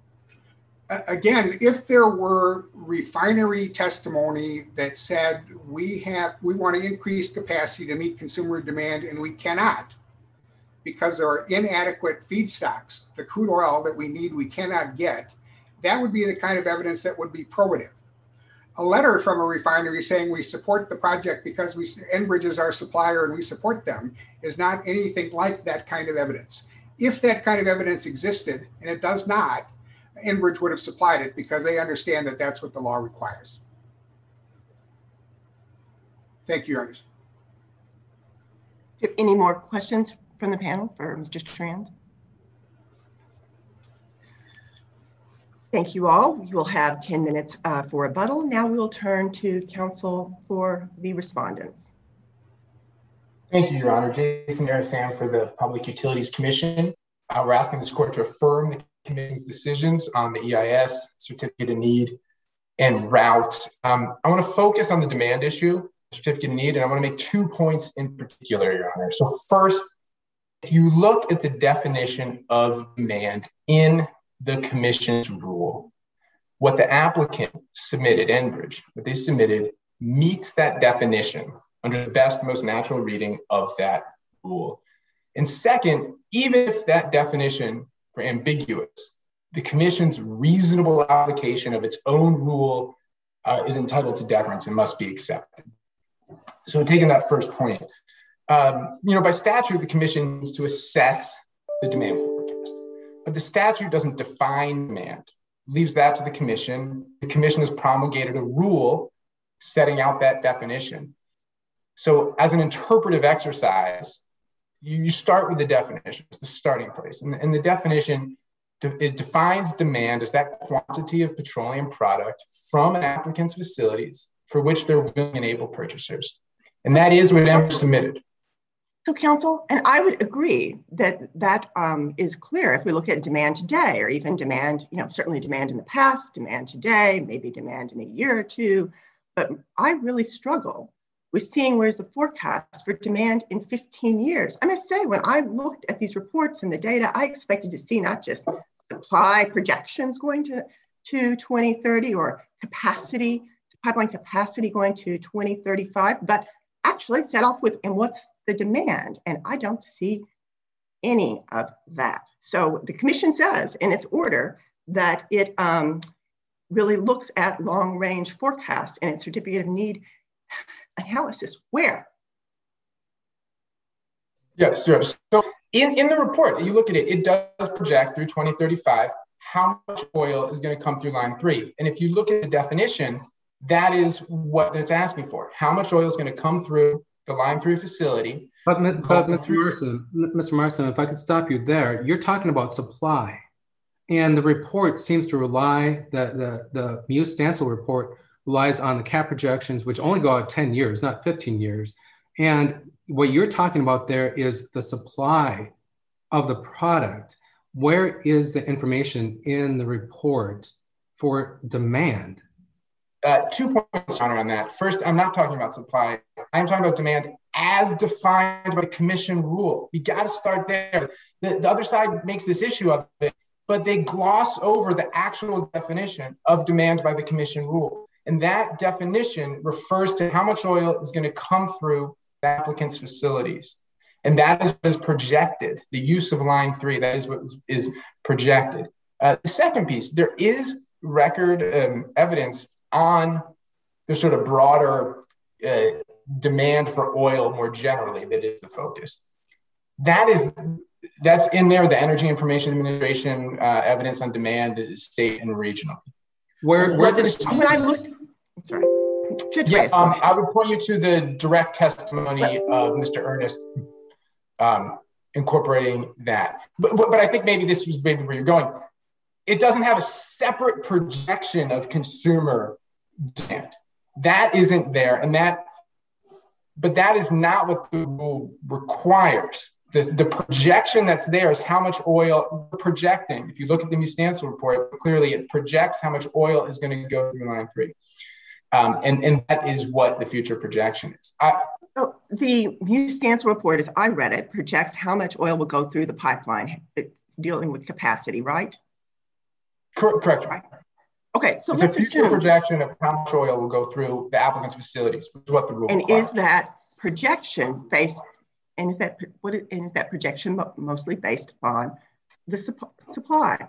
Speaker 9: Again, if there were refinery testimony that said we have we want to increase capacity to meet consumer demand and we cannot because there are inadequate feedstocks, the crude oil that we need we cannot get, that would be the kind of evidence that would be probative. A letter from a refinery saying we support the project because we Enbridge is our supplier and we support them is not anything like that kind of evidence. If that kind of evidence existed, and it does not, Enbridge would have supplied it because they understand that that's what the law requires. Thank you, Your Honor.
Speaker 1: Do you have any more questions from the panel for Mister Strand? Thank you all. You will have ten minutes uh, for rebuttal. Now we will turn to counsel for the respondents.
Speaker 10: Thank you, Your Honor. Jason Arasam for the Public Utilities Commission. Uh, we're asking this court to affirm the Commission's decisions on the E I S, Certificate of Need, and routes. Um, I want to focus on the demand issue, Certificate of Need, and I want to make two points in particular, Your Honor. So first, if you look at the definition of demand in the Commission's rule, what the applicant submitted, Enbridge, what they submitted meets that definition under the best, most natural reading of that rule. And second, even if that definition were ambiguous, the Commission's reasonable application of its own rule uh, is entitled to deference and must be accepted. So taking that first point, um, you know, by statute, the Commission needs to assess the demand forecast, but the statute doesn't define demand, leaves that to the Commission. The Commission has promulgated a rule setting out that definition. So as an interpretive exercise, you start with the definition, it's the starting place. And, and the definition, it defines demand as that quantity of petroleum product from an applicant's facilities for which they're willing and able purchasers. And that is what Emma submitted.
Speaker 1: So counsel, and I would agree that that um, is clear if we look at demand today, or even demand, you know, certainly demand in the past, demand today, maybe demand in a year or two. But I really struggle with seeing where's the forecast for demand in fifteen years. I must say, when I looked at these reports and the data, I expected to see not just supply projections going to, to twenty thirty or capacity, pipeline capacity going to twenty thirty-five, but actually set off with, and what's the demand? And I don't see any of that. So the commission says in its order that it um, really looks at long range forecasts and its certificate of need analysis. Where?
Speaker 10: Yes, sure. So in, in the report, you look at it, it does project through twenty thirty-five how much oil is going to come through line three. And if you look at the definition, that is what it's asking for. How much oil is going to come through the line three facility.
Speaker 5: But, but Mister Marson, Mister Marson, if I could stop you there, you're talking about supply. And the report seems to rely, the, the, the Muse Stansel report relies on the cap projections, which only go out ten years, not fifteen years. And what you're talking about there is the supply of the product. Where is the information in the report for demand?
Speaker 10: Uh, two points, Honor, on that. First, I'm not talking about supply. I'm talking about demand as defined by the commission rule. You got to start there. The, the other side makes this issue of it, but they gloss over the actual definition of demand by the commission rule. And that definition refers to how much oil is going to come through the applicant's facilities. And that is what is projected. The use of line three, that is what is projected. Uh, the second piece, there is record um, evidence on the sort of broader uh, demand for oil more generally that is the focus. That is, that's in there, the Energy Information Administration uh, evidence on demand is state and regional.
Speaker 5: Where, where did it,
Speaker 1: when I looked, sorry.
Speaker 10: Yeah, um, I would point you to the direct testimony of Mister Ernest um, incorporating that. But, but, but I think maybe this was maybe where you're going. It doesn't have a separate projection of consumer demand. That isn't there. And that, but that is not what the rule requires. The, the projection that's there is how much oil we're projecting. If you look at the Muse Stansel report, clearly it projects how much oil is going to go through line three. Um, and, and that is what the future projection is. I,
Speaker 1: oh, the Muse Stansel report, as I read it, projects how much oil will go through the pipeline. It's dealing with capacity, right?
Speaker 10: Cor- correct.
Speaker 1: Right. Okay, so
Speaker 10: it's
Speaker 1: let's
Speaker 10: a future
Speaker 1: assume,
Speaker 10: projection of how much oil will go through the applicant's facilities, which is what the rule
Speaker 1: and
Speaker 10: requires.
Speaker 1: is that projection based, and is that what is, and is that projection mostly based upon the supp- supply?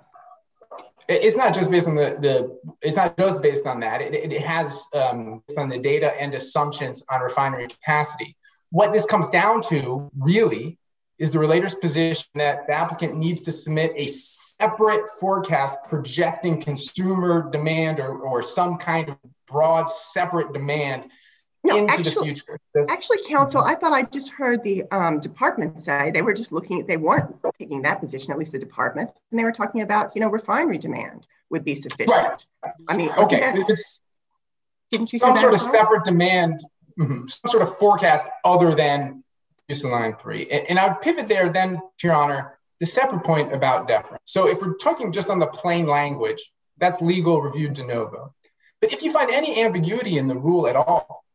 Speaker 10: It's not just based on the, the it's not just based on that. It, it, it has um, based on the data and assumptions on refinery capacity. What this comes down to really is the relator's position that the applicant needs to submit a separate forecast projecting consumer demand or, or some kind of broad separate demand no, into actually, the future. That's,
Speaker 1: actually, counsel, I thought I just heard the um, department say they were just looking, they weren't taking that position, at least the department, and they were talking about, you know, refinery demand would be sufficient.
Speaker 10: Right.
Speaker 1: I mean,
Speaker 10: okay,
Speaker 1: that,
Speaker 10: it's
Speaker 1: didn't you
Speaker 10: some sort of
Speaker 1: well?
Speaker 10: separate demand, mm-hmm, some sort of forecast other than use of line three. And, and I would pivot there then, to your honor, the separate point about deference. So if we're talking just on the plain language, that's legal review de novo. But if you find any ambiguity in the rule at all,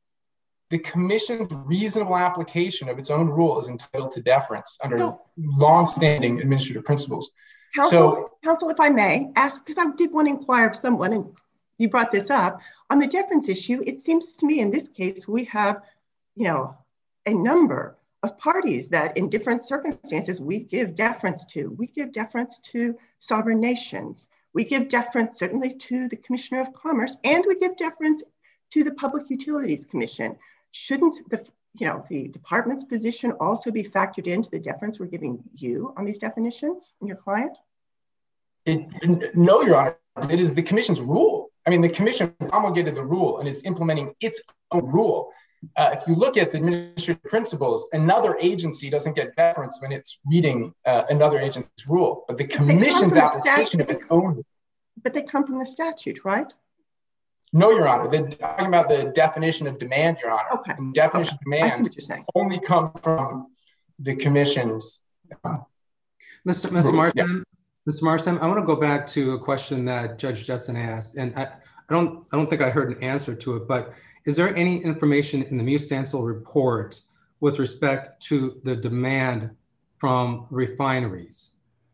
Speaker 10: the commission's reasonable application of its own rule is entitled to deference under no. long-standing administrative principles.
Speaker 1: Counsel,
Speaker 10: so,
Speaker 1: counsel, if I may ask, because I did want to inquire of someone, and you brought this up, on the deference issue, it seems to me in this case, we have, you know, a number of parties that in different circumstances we give deference to. We give deference to sovereign nations. We give deference certainly to the Commissioner of Commerce, and we give deference to the Public Utilities Commission. Shouldn't the, you know, the department's position also be factored into the deference we're giving you on these definitions and your client?
Speaker 10: It, no, Your Honor, it is the commission's rule. I mean, the commission promulgated the rule and is implementing its own rule. Uh, if you look at the administrative principles, another agency doesn't get deference when it's reading uh, another agency's rule, but the commission's application of its own.
Speaker 1: But they come from the statute, right?
Speaker 10: No, Your Honor. The, talking about the definition of demand, Your Honor.
Speaker 1: Okay.
Speaker 10: And definition
Speaker 1: okay.
Speaker 10: of demand
Speaker 1: I see what you're saying.
Speaker 10: only comes from the commission's. Uh,
Speaker 5: Mister Mister Marsden,
Speaker 10: yeah.
Speaker 5: Mister Marsden, I want to go back to a question that Judge Jessen asked, and I, I don't I don't think I heard an answer to it, but is there any information in the Muse-Stansel report with respect to the demand from refineries?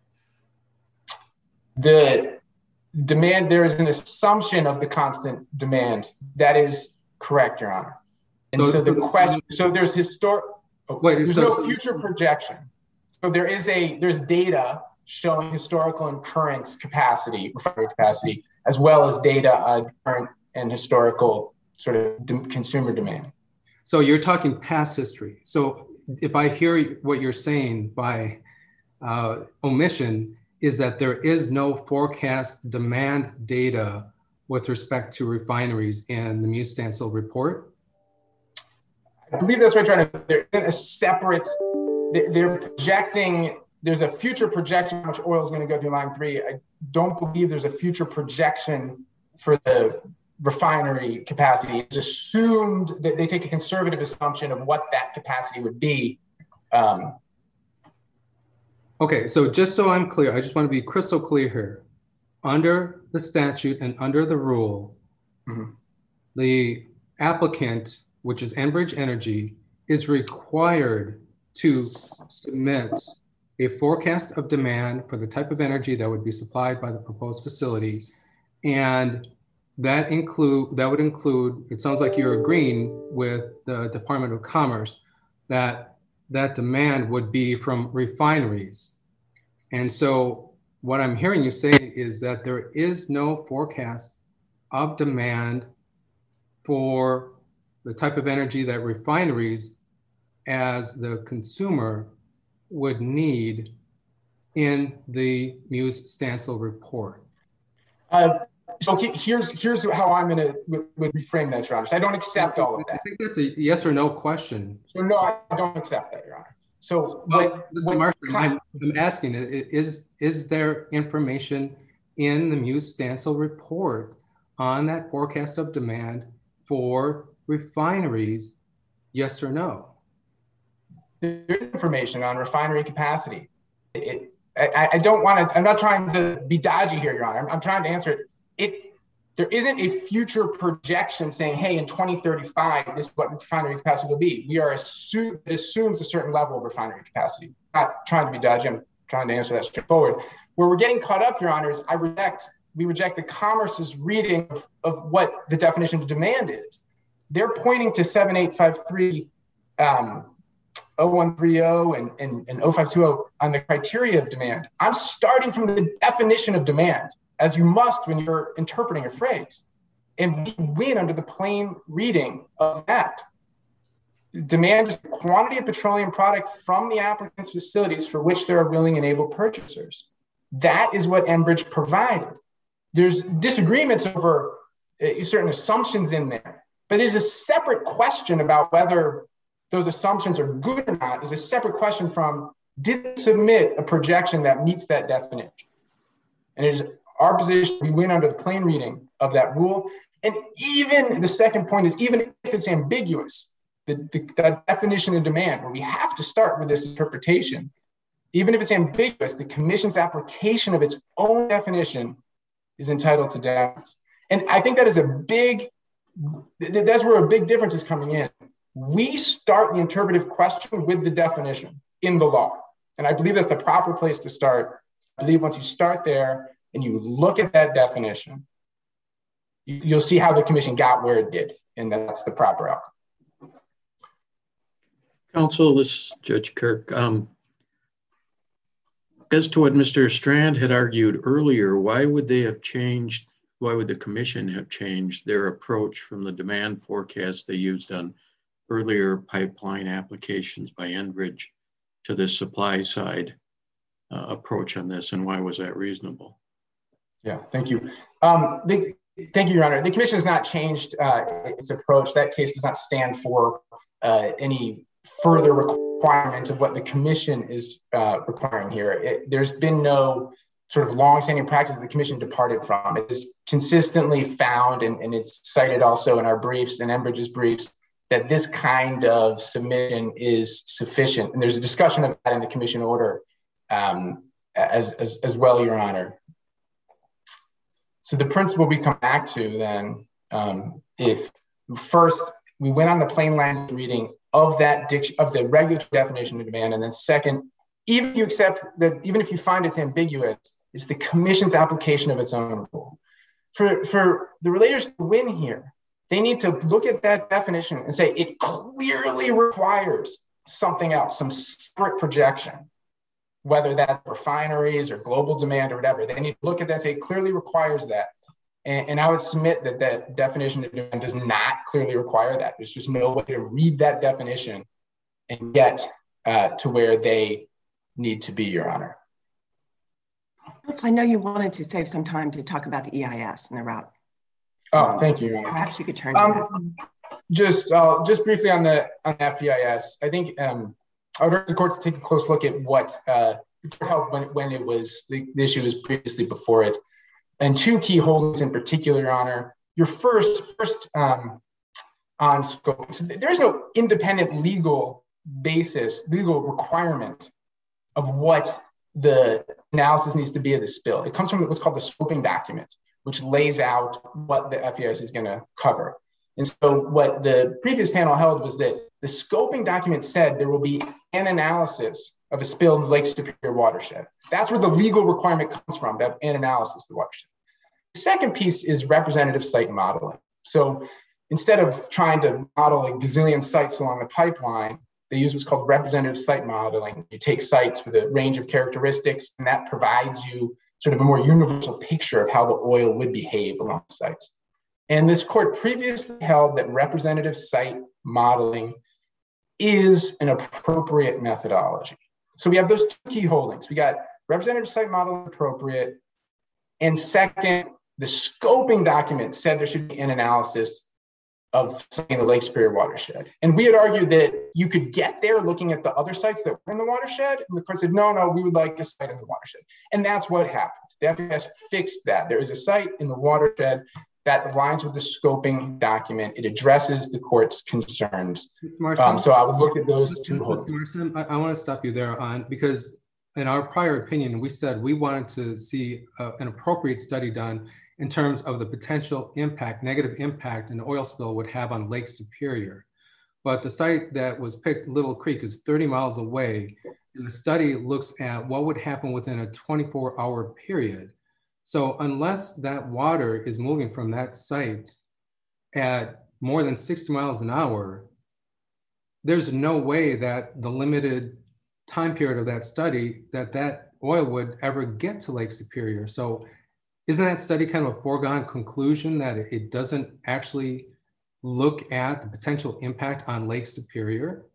Speaker 10: The demand, there is an assumption of the constant demand. That is correct, Your Honor. And so, so the question, so there's historic, oh, wait, there's so, no future projection. So there is a, there's data showing historical and current capacity, refinery capacity, as well as data on current and historical sort of de- consumer demand.
Speaker 5: So you're talking past history. So if I hear what you're saying by uh, omission, is that there is no forecast demand data with respect to refineries in the Muse-Stansel report?
Speaker 10: I believe that's what I'm trying to, they're a separate, they're projecting, there's a future projection how much oil is going to go through line three. I don't believe there's a future projection for the refinery capacity. It's assumed that they take a conservative assumption of what that capacity would be. Um,
Speaker 5: Okay, so just so I'm clear, I just want to be crystal clear here. Under the statute and under the rule, mm-hmm. the applicant, which is Enbridge Energy, is required to submit a forecast of demand for the type of energy that would be supplied by the proposed facility. And that include that would include, it sounds like you're agreeing with the Department of Commerce that that demand would be from refineries. And so what I'm hearing you say is that there is no forecast of demand for the type of energy that refineries as the consumer would need in the Muse-Stansel report.
Speaker 10: Uh, so here's here's how I'm going to reframe that, Your Honor. I don't accept all of that.
Speaker 5: I think that's a yes or no question.
Speaker 10: So no, I don't accept that, Your Honor. So
Speaker 5: well,
Speaker 10: what,
Speaker 5: Mister Marsden, I'm, I'm asking, is, is there information in the Muse-Stansel report on that forecast of demand for refineries, yes or no?
Speaker 10: There is information on refinery capacity. It, I, I don't want to, I'm not trying to be dodgy here, Your Honor. I'm, I'm trying to answer it. It, there isn't a future projection saying, hey, in twenty thirty-five, this is what refinery capacity will be. We are assume, it assumes a certain level of refinery capacity. I'm not trying to be dodgy, I'm trying to answer that straightforward. Where we're getting caught up, Your Honor, is I reject, we reject the Commerce's reading of, of what the definition of demand is. They're pointing to seven eight five three, um, oh one thirty and, and, and oh five two oh on the criteria of demand. I'm starting from the definition of demand, as you must when you're interpreting a phrase. And we win under the plain reading of that. Demand is the quantity of petroleum product from the applicant's facilities for which there are willing and able purchasers. That is what Enbridge provided. There's disagreements over uh, certain assumptions in there, but it is a separate question about whether those assumptions are good or not, is a separate question from, did they submit a projection that meets that definition? And it is our position, we win under the plain reading of that rule. And even the second point is, even if it's ambiguous, the, the, the definition of demand, where we have to start with this interpretation, even if it's ambiguous, the commission's application of its own definition is entitled to deference. And I think that is a big, that's where a big difference is coming in. We start the interpretive question with the definition in the law. And I believe that's the proper place to start. I believe once you start there, and you look at that definition, you'll see how the commission got where it did, and that's the proper outcome.
Speaker 11: Counsel, this is Judge Kirk. Um, as to what Mister Strand had argued earlier, why would they have changed, why would the commission have changed their approach from the demand forecast they used on earlier pipeline applications by Enbridge to the supply side uh, approach on this, and why was that reasonable?
Speaker 10: Yeah, thank you. Um, the, thank you, Your Honor. The commission has not changed uh, its approach. That case does not stand for uh, any further requirement of what the commission is uh, requiring here. It, there's been no sort of longstanding practice that the commission departed from. It is consistently found, and, and it's cited also in our briefs and Enbridge's briefs, that this kind of submission is sufficient. And there's a discussion of that in the commission order um, as, as, as well, Your Honor. So the principle we come back to then, um, if first we went on the plain language reading of that diction, of the regulatory definition of demand, and then second, even if you accept that, even if you find it's ambiguous, it's the commission's application of its own rule. For, for the relators to win here, they need to look at that definition and say it clearly requires something else, some separate projection, whether that's refineries or global demand or whatever. They need to look at that and say it clearly requires that. And, and I would submit that that definition of demand does not clearly require that. There's just no way to read that definition and get uh, to where they need to be, Your Honor.
Speaker 1: I know you wanted to save some time to talk about the E I S and the route.
Speaker 10: Oh, thank you, Your Honor.
Speaker 1: Perhaps you could turn to
Speaker 10: um, that. Just, uh, just briefly on the on F E I S, I think um, I would urge the court to take a close look at what uh, held when, when it was, the, the issue was previously before it. And two key holdings in particular, Your Honor. Your first, first um, on scope. So there is no independent legal basis, legal requirement of what the analysis needs to be of the spill. It comes from what's called the scoping document, which lays out what the F E I S is going to cover. And so what the previous panel held was that the scoping document said there will be an analysis of a spill in the Lake Superior watershed. That's where the legal requirement comes from, that an analysis of the watershed. The second piece is representative site modeling. So instead of trying to model a gazillion sites along the pipeline, they use what's called representative site modeling. You take sites with a range of characteristics, and that provides you sort of a more universal picture of how the oil would behave along the sites. And this court previously held that representative site modeling is an appropriate methodology. So we have those two key holdings. We got representative site modeling appropriate, and second, the scoping document said there should be an analysis of something in the Lake Superior watershed. And we had argued that you could get there looking at the other sites that were in the watershed. And the court said, no, no, we would like a site in the watershed. And that's what happened. The F E I S fixed that. There is a site in the watershed that aligns with the scoping document. It addresses the court's concerns. Um, so I would look at those two holdings.
Speaker 5: I, I want to stop you there on, because in our prior opinion, we said we wanted to see uh, an appropriate study done in terms of the potential impact, negative impact an oil spill would have on Lake Superior. But the site that was picked, Little Creek, is thirty miles away. And the study looks at what would happen within a twenty-four hour period. So unless that water is moving from that site at more than sixty miles an hour, there's no way that the limited time period of that study that that oil would ever get to Lake Superior. So isn't that study kind of a foregone conclusion that it doesn't actually look at the potential impact on Lake Superior?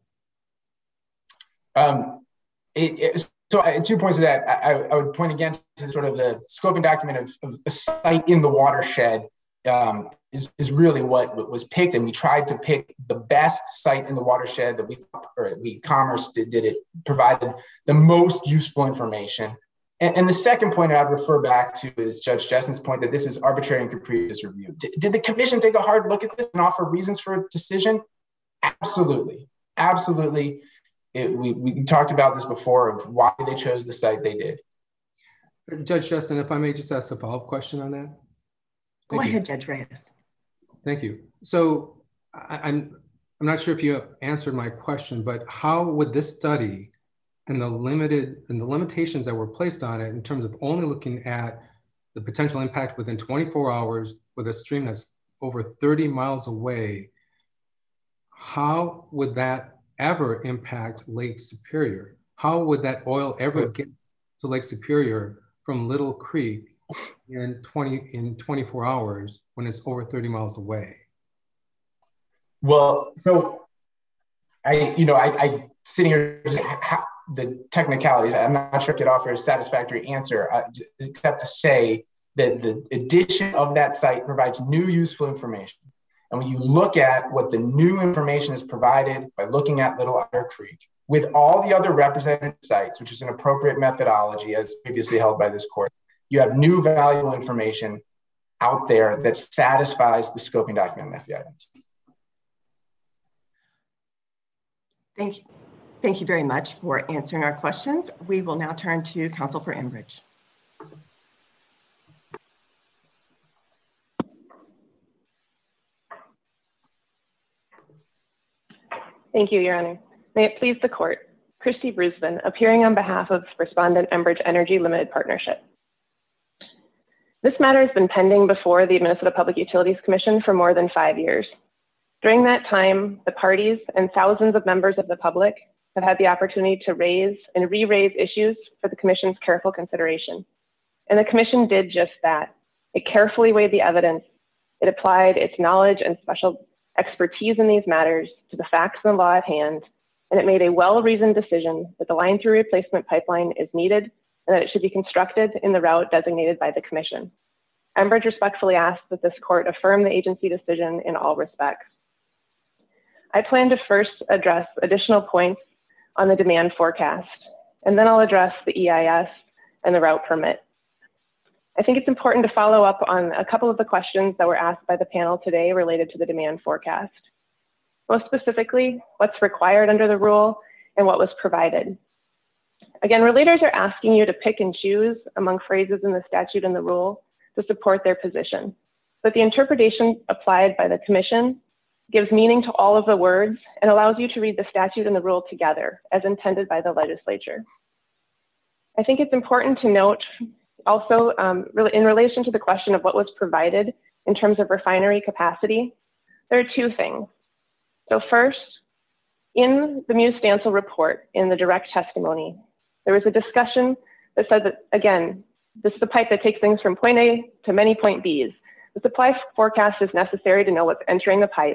Speaker 10: Um, it, it, so I, two points to that. I, I would point again to sort of the scoping document of, of a site in the watershed um, is, is really what was picked. And we tried to pick the best site in the watershed that we, or we Commerce did, did it, provided the most useful information. And, and the second point I'd refer back to is Judge Jessen's point that this is arbitrary and capricious review. Did, did the commission take a hard look at this and offer reasons for a decision? Absolutely, absolutely. It, we, we talked about this before of why they chose the site they did.
Speaker 5: Judge Jessen, if I may just ask a follow-up question on that.
Speaker 1: Thank Go you. ahead, Judge Reyes.
Speaker 5: Thank you. So I, I'm, I'm not sure if you answered my question, but how would this study and the limited and the limitations that were placed on it in terms of only looking at the potential impact within twenty-four hours with a stream that's over thirty miles away, how would that ever impact Lake Superior? How would that oil ever get to Lake Superior from Little Creek in twenty in twenty-four hours when it's over thirty miles away?
Speaker 10: Well, so I, you know, I, I sitting here, how, the technicalities, I'm not sure I could offer a satisfactory answer, uh, except to say that the addition of that site provides new useful information. And when you look at what the new information is provided by looking at Little Otter Creek, with all the other representative sites, which is an appropriate methodology as previously held by this court, you have new valuable information out there that satisfies the scoping document and F E I items.
Speaker 1: Thank you. Thank you very much for answering our questions. We will now turn to Counsel for Enbridge.
Speaker 3: Thank you, Your Honor. May it please the court, Christy Brusvin, appearing on behalf of Respondent Enbridge Energy Limited Partnership. This matter has been pending before the Minnesota Public Utilities Commission for more than five years. During that time, the parties and thousands of members of the public have had the opportunity to raise and re-raise issues for the Commission's careful consideration. And the Commission did just that. It carefully weighed the evidence. It applied its knowledge and special expertise in these matters to the facts and the law at hand, and it made a well-reasoned decision that the line-through replacement pipeline is needed and that it should be constructed in the route designated by the Commission. Enbridge respectfully asks that this court affirm the agency decision in all respects. I plan to first address additional points on the demand forecast, and then I'll address the E I S and the route permit. I think it's important to follow up on a couple of the questions that were asked by the panel today related to the demand forecast. Most specifically, what's required under the rule and what was provided. Again, relators are asking you to pick and choose among phrases in the statute and the rule to support their position. But the interpretation applied by the Commission gives meaning to all of the words and allows you to read the statute and the rule together as intended by the legislature. I think it's important to note also, um, really in relation to the question of what was provided in terms of refinery capacity, there are two things. So first, in the Muse-Stansel report, in the direct testimony, there was a discussion that said that, again, this is a pipe that takes things from point A to many point Bs. The supply forecast is necessary to know what's entering the pipe.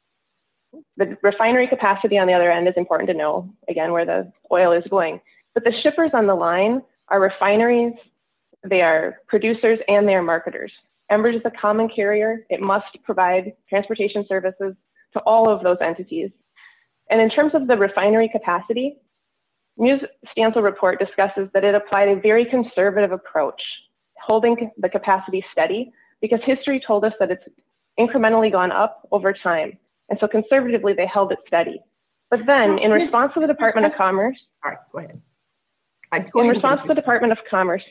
Speaker 3: The refinery capacity on the other end is important to know, again, where the oil is going. But the shippers on the line are refineries, they are producers, and they are marketers. Enbridge is a common carrier. It must provide transportation services to all of those entities. And in terms of the refinery capacity, Muse-Stansel report discusses that it applied a very conservative approach, holding the capacity steady, because history told us that it's incrementally gone up over time. And so conservatively, they held it steady. But then in response to the Department of Commerce,
Speaker 1: all right, go ahead.
Speaker 3: In response to the Department of Commerce,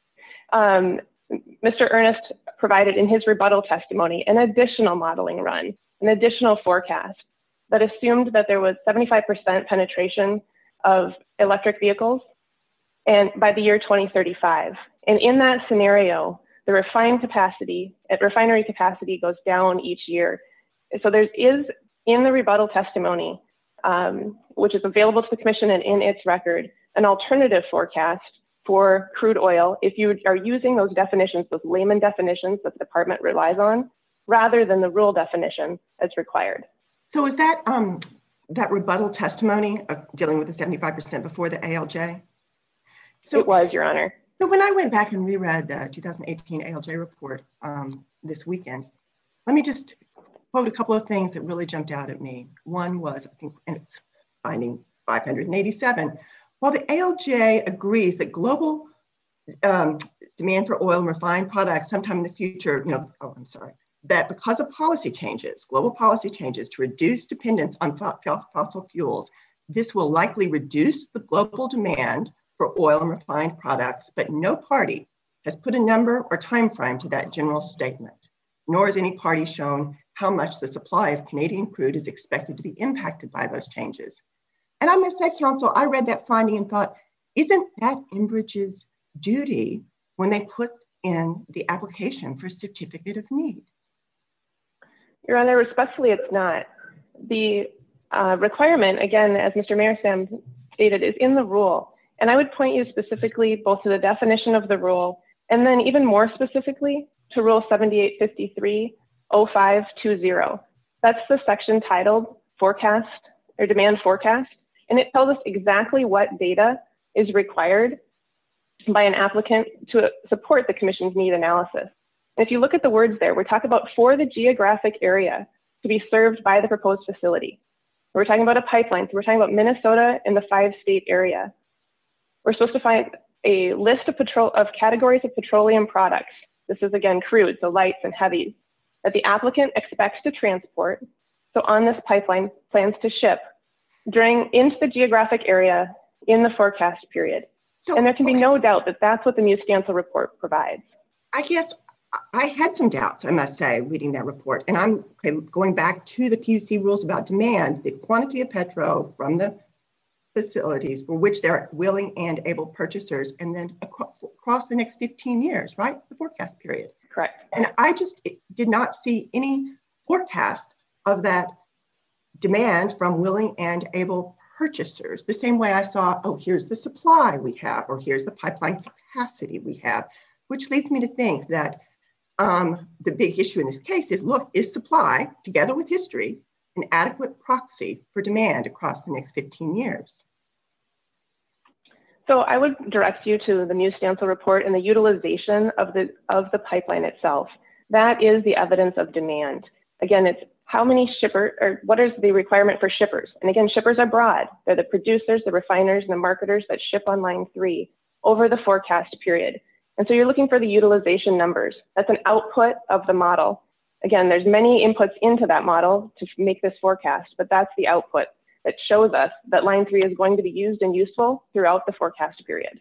Speaker 3: um, Mister Ernest provided in his rebuttal testimony an additional modeling run, an additional forecast that assumed that there was seventy-five percent penetration of electric vehicles and by the year twenty thirty-five. And in that scenario, the refined capacity, refinery capacity goes down each year. So there is in the rebuttal testimony, um, which is available to the Commission and in its record, an alternative forecast for crude oil if you are using those definitions, those layman definitions that the department relies on, rather than the rule definition as required.
Speaker 1: So is that um, that rebuttal testimony of dealing with the seventy-five percent before the A L J? So,
Speaker 3: it was, Your Honor.
Speaker 1: So when I went back and reread the two thousand eighteen A L J report um, this weekend, let me just quote a couple of things that really jumped out at me. One was, I think, and it's finding five hundred eighty-seven. While the A L J agrees that global um, demand for oil and refined products sometime in the future, you know, oh, I'm sorry, that because of policy changes, global policy changes to reduce dependence on fossil fuels, this will likely reduce the global demand for oil and refined products, but no party has put a number or time frame to that general statement, nor has any party shown how much the supply of Canadian crude is expected to be impacted by those changes. And I must say, counsel, I read that finding and thought, isn't that Enbridge's duty when they put in the application for certificate of need?
Speaker 3: Your Honor, respectfully, it's not. The uh, requirement, again, as Mister Mearsam stated, is in the rule. And I would point you specifically both to the definition of the rule and then even more specifically to Rule seventy-eight fifty-three oh five twenty. That's the section titled Forecast or Demand Forecast. And it tells us exactly what data is required by an applicant to support the Commission's need analysis. And if you look at the words there, we're talking about for the geographic area to be served by the proposed facility. We're talking about a pipeline, so we're talking about Minnesota and the five-state area. We're supposed to find a list of, petrol of categories of petroleum products. This is again crude, so lights and heavies, that the applicant expects to transport, so on this pipeline plans to ship during into the geographic area in the forecast period. So, and there can be okay. no doubt that that's what the Mustanza report provides.
Speaker 1: I guess I had some doubts, I must say, reading that report. And I'm okay, going back to the P U C rules about demand, the quantity of petro from the facilities for which they're willing and able purchasers, and then across, across the next fifteen years, right? The forecast period.
Speaker 3: Correct.
Speaker 1: And I just did not see any forecast of that demand from willing and able purchasers, the same way I saw, oh, here's the supply we have, or here's the pipeline capacity we have, which leads me to think that um, the big issue in this case is, look, is supply, together with history, an adequate proxy for demand across the next fifteen years?
Speaker 3: So I would direct you to the Mustanza report and the utilization of the, of the pipeline itself. That is the evidence of demand. Again, it's how many shippers, or what is the requirement for shippers? And again, shippers are broad. They're the producers, the refiners, and the marketers that ship on line three over the forecast period. And so you're looking for the utilization numbers. That's an output of the model. Again, there's many inputs into that model to make this forecast, but that's the output that shows us that line three is going to be used and useful throughout the forecast period.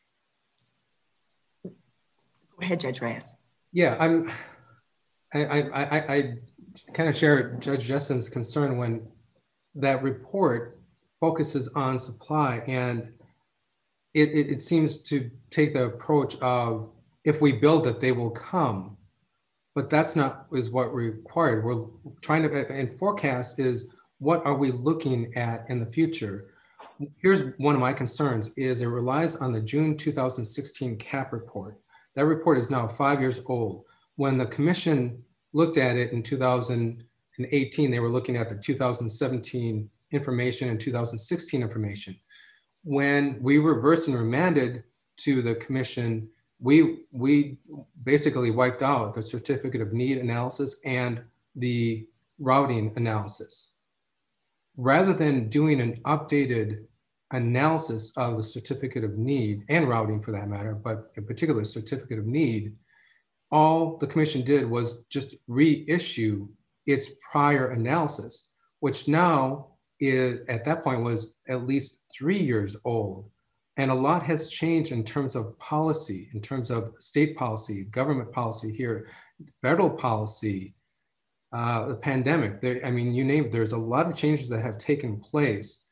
Speaker 1: Go ahead, Judge Reyes.
Speaker 5: Yeah, I'm, I, I, I, I kind of share Judge Jessen's concern when that report focuses on supply, and it, it, it seems to take the approach of, if we build it, they will come. But that's not is what we're required. We're trying to, and forecast is, what are we looking at in the future? Here's one of my concerns is it relies on the June two thousand sixteen C A P report. That report is now five years old. When the commission looked at it in two thousand eighteen, they were looking at the two thousand seventeen information and two thousand sixteen information. When we reversed and remanded to the commission, we, we basically wiped out the certificate of need analysis and the routing analysis. Rather than doing an updated analysis of the certificate of need and routing for that matter, but in particular certificate of need, all the commission did was just reissue its prior analysis, which now is, at that point was at least three years old. And a lot has changed in terms of policy, in terms of state policy, government policy here, federal policy, uh, the pandemic. There, I mean, you name it, there's a lot of changes that have taken place.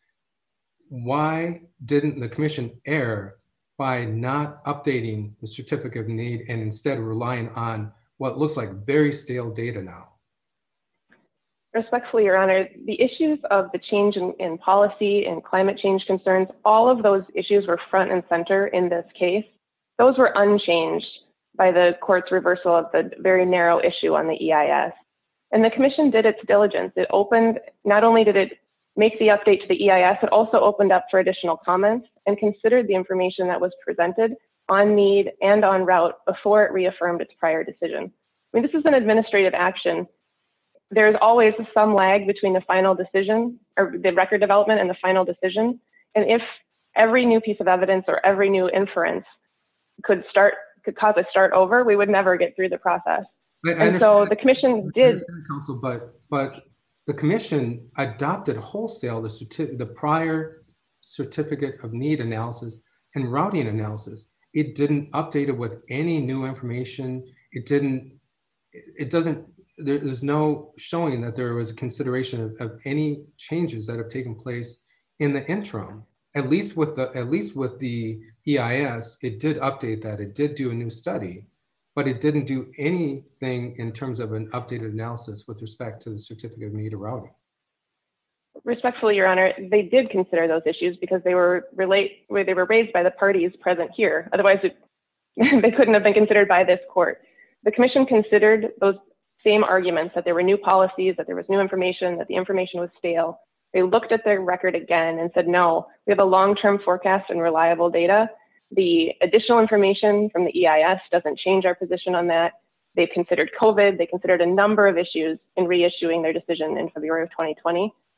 Speaker 5: Why didn't the commission err by not updating the certificate of need and instead relying on what looks like very stale data now?
Speaker 3: Respectfully, Your Honor, the issues of the change in, in policy and climate change concerns, all of those issues were front and center in this case. Those were unchanged by the court's reversal of the very narrow issue on the E I S. And the commission did its diligence. It opened, not only did it make the update to the E I S, it also opened up for additional comments and considered the information that was presented on need and on route before it reaffirmed its prior decision. I mean, this is an administrative action. There's always some lag between the final decision or the record development and the final decision. And if every new piece of evidence or every new inference could start, could cause a start over, we would never get through the process.
Speaker 5: I, I
Speaker 3: and so the commission did.
Speaker 5: Counsel, but, but the commission adopted wholesale the, certi the prior certificate of need analysis and routing analysis. It didn't update it with any new information. It didn't, it doesn't, there, there's no showing that there was a consideration of, of any changes that have taken place in the interim. At least with the, at least with the E I S, it did update that. It did do a new study, but it didn't do anything in terms of an updated analysis with respect to the certificate of need or routing.
Speaker 3: Respectfully, Your Honor, they did consider those issues because they were relate, they were raised by the parties present here. Otherwise, it, they couldn't have been considered by this court. The commission considered those same arguments, that there were new policies, that there was new information, that the information was stale. They looked at their record again and said, no, we have a long-term forecast and reliable data. The additional information from the E I S doesn't change our position on that. They've considered COVID. They considered a number of issues in reissuing their decision in February of twenty twenty.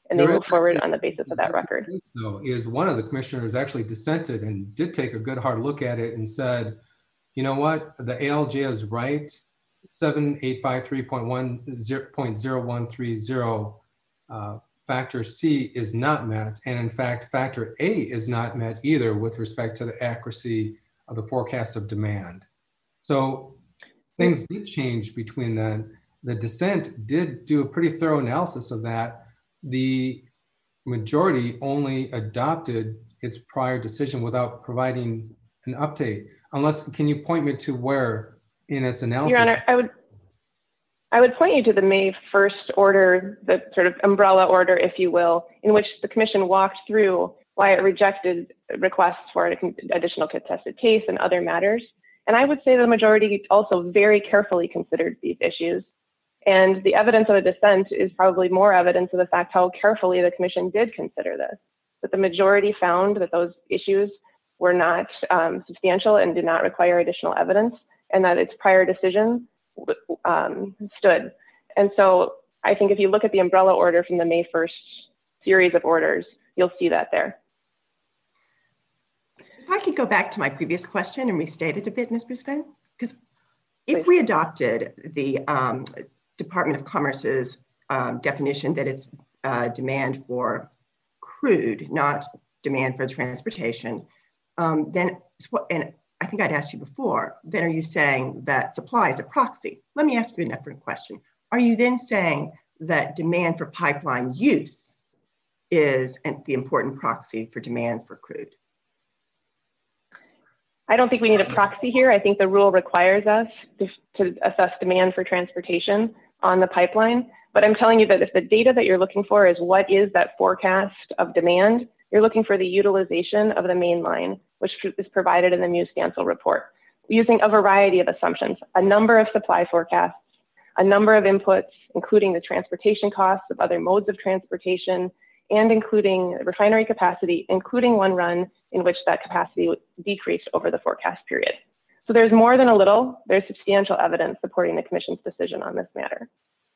Speaker 3: and they
Speaker 5: There
Speaker 3: moved
Speaker 5: is
Speaker 3: forward
Speaker 5: actually-
Speaker 3: on the basis of that record.
Speaker 5: Though, is one of the commissioners actually dissented and did take a good hard look at it and said, you know what, the A L J is right. seven eight five three point zero one three zero uh, factor C is not met. And in fact, factor A is not met either with respect to the accuracy of the forecast of demand. So things did change between then. The dissent did do a pretty thorough analysis of that. The majority only adopted its prior decision without providing an update. Unless, can you point me to where in its analysis?
Speaker 3: Your Honor, I would, I would point you to the May first order, the sort of umbrella order, if you will, in which the commission walked through why it rejected requests for an additional contested case and other matters. And I would say the majority also very carefully considered these issues. And the evidence of a dissent is probably more evidence of the fact how carefully the commission did consider this, that the majority found that those issues were not um, substantial and did not require additional evidence, and that its prior decision um, stood. And so I think if you look at the umbrella order from the May first series of orders, you'll see that there.
Speaker 1: If I could go back to my previous question and restate it a bit, Miz Brisbane, because if we adopted the um, Department of Commerce's um, definition that it's uh, demand for crude, not demand for transportation, um, then, and I think I'd asked you before, then are you saying that supply is a proxy? Let me ask you a different question. Are you then saying that demand for pipeline use is the important proxy for demand for crude?
Speaker 3: I don't think we need a proxy here. I think the rule requires us to, to assess demand for transportation on the pipeline. But I'm telling you that if the data that you're looking for is what is that forecast of demand, you're looking for the utilization of the main line, which is provided in the Muse-Stansel report, using a variety of assumptions, a number of supply forecasts, a number of inputs, including the transportation costs of other modes of transportation, and including refinery capacity, including one run in which that capacity decreased over the forecast period. So there's more than a little, there's substantial evidence supporting the commission's decision on this matter.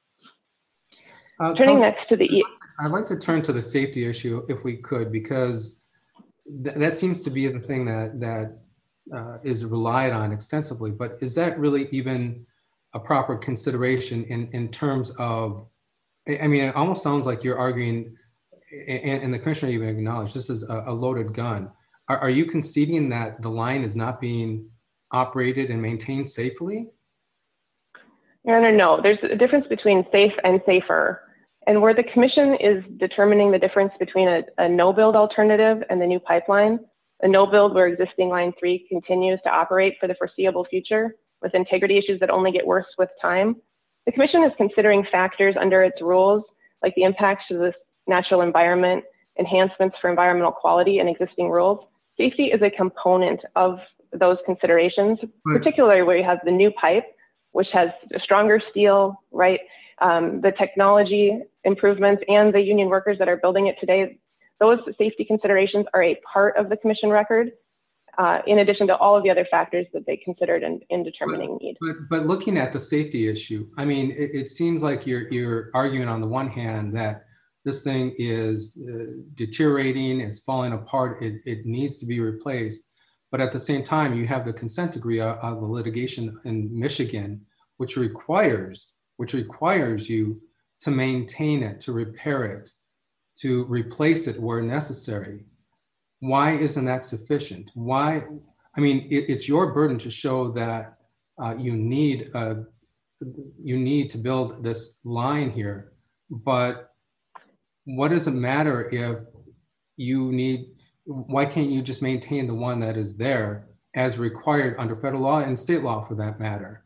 Speaker 5: Uh,
Speaker 3: Turning
Speaker 5: Council,
Speaker 3: next to the-
Speaker 5: I'd like to, I'd like to turn to the safety issue if we could, because th that seems to be the thing that, that uh, is relied on extensively, but is that really even a proper consideration in, in terms of, I mean, it almost sounds like you're arguing, and, and the commissioner even acknowledged this is a, a loaded gun. Are, are you conceding that the line is not being operated and maintained safely?
Speaker 3: Your Honor, no, there's a difference between safe and safer. And where the commission is determining the difference between a, a no-build alternative and the new pipeline, a no-build where existing line three continues to operate for the foreseeable future with integrity issues that only get worse with time, the commission is considering factors under its rules, like the impacts to the natural environment, enhancements for environmental quality and existing rules. Safety is a component of those considerations, particularly where you have the new pipe, which has a stronger steel, right? Um, the technology improvements and the union workers that are building it today, those safety considerations are a part of the commission record, uh, in addition to all of the other factors that they considered in, in determining
Speaker 5: but,
Speaker 3: need.
Speaker 5: But, but looking at the safety issue, I mean, it, it seems like you're, you're arguing on the one hand that this thing is uh, deteriorating, it's falling apart, it, it needs to be replaced. But at the same time, you have the consent decree of, of the litigation in Michigan, which requires, which requires you to maintain it, to repair it, to replace it where necessary. Why isn't that sufficient? Why, I mean, it, it's your burden to show that uh, you need uh, you need to build this line here, but what does it matter if you need, why can't you just maintain the one that is there as required under federal law and state law for that matter?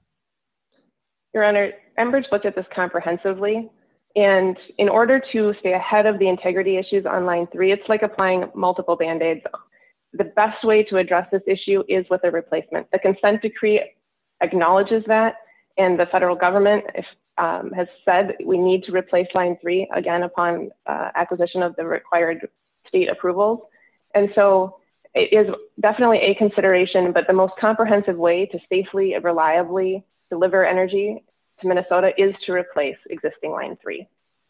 Speaker 3: Your Honor, Enbridge looked at this comprehensively, and in order to stay ahead of the integrity issues on line three, it's like applying multiple Band-Aids. The best way to address this issue is with a replacement. The consent decree acknowledges that, and the federal government if, um, has said we need to replace line three, again, upon uh, acquisition of the required state approvals. And so it is definitely a consideration, but the most comprehensive way to safely and reliably deliver energy to Minnesota is to replace existing line three.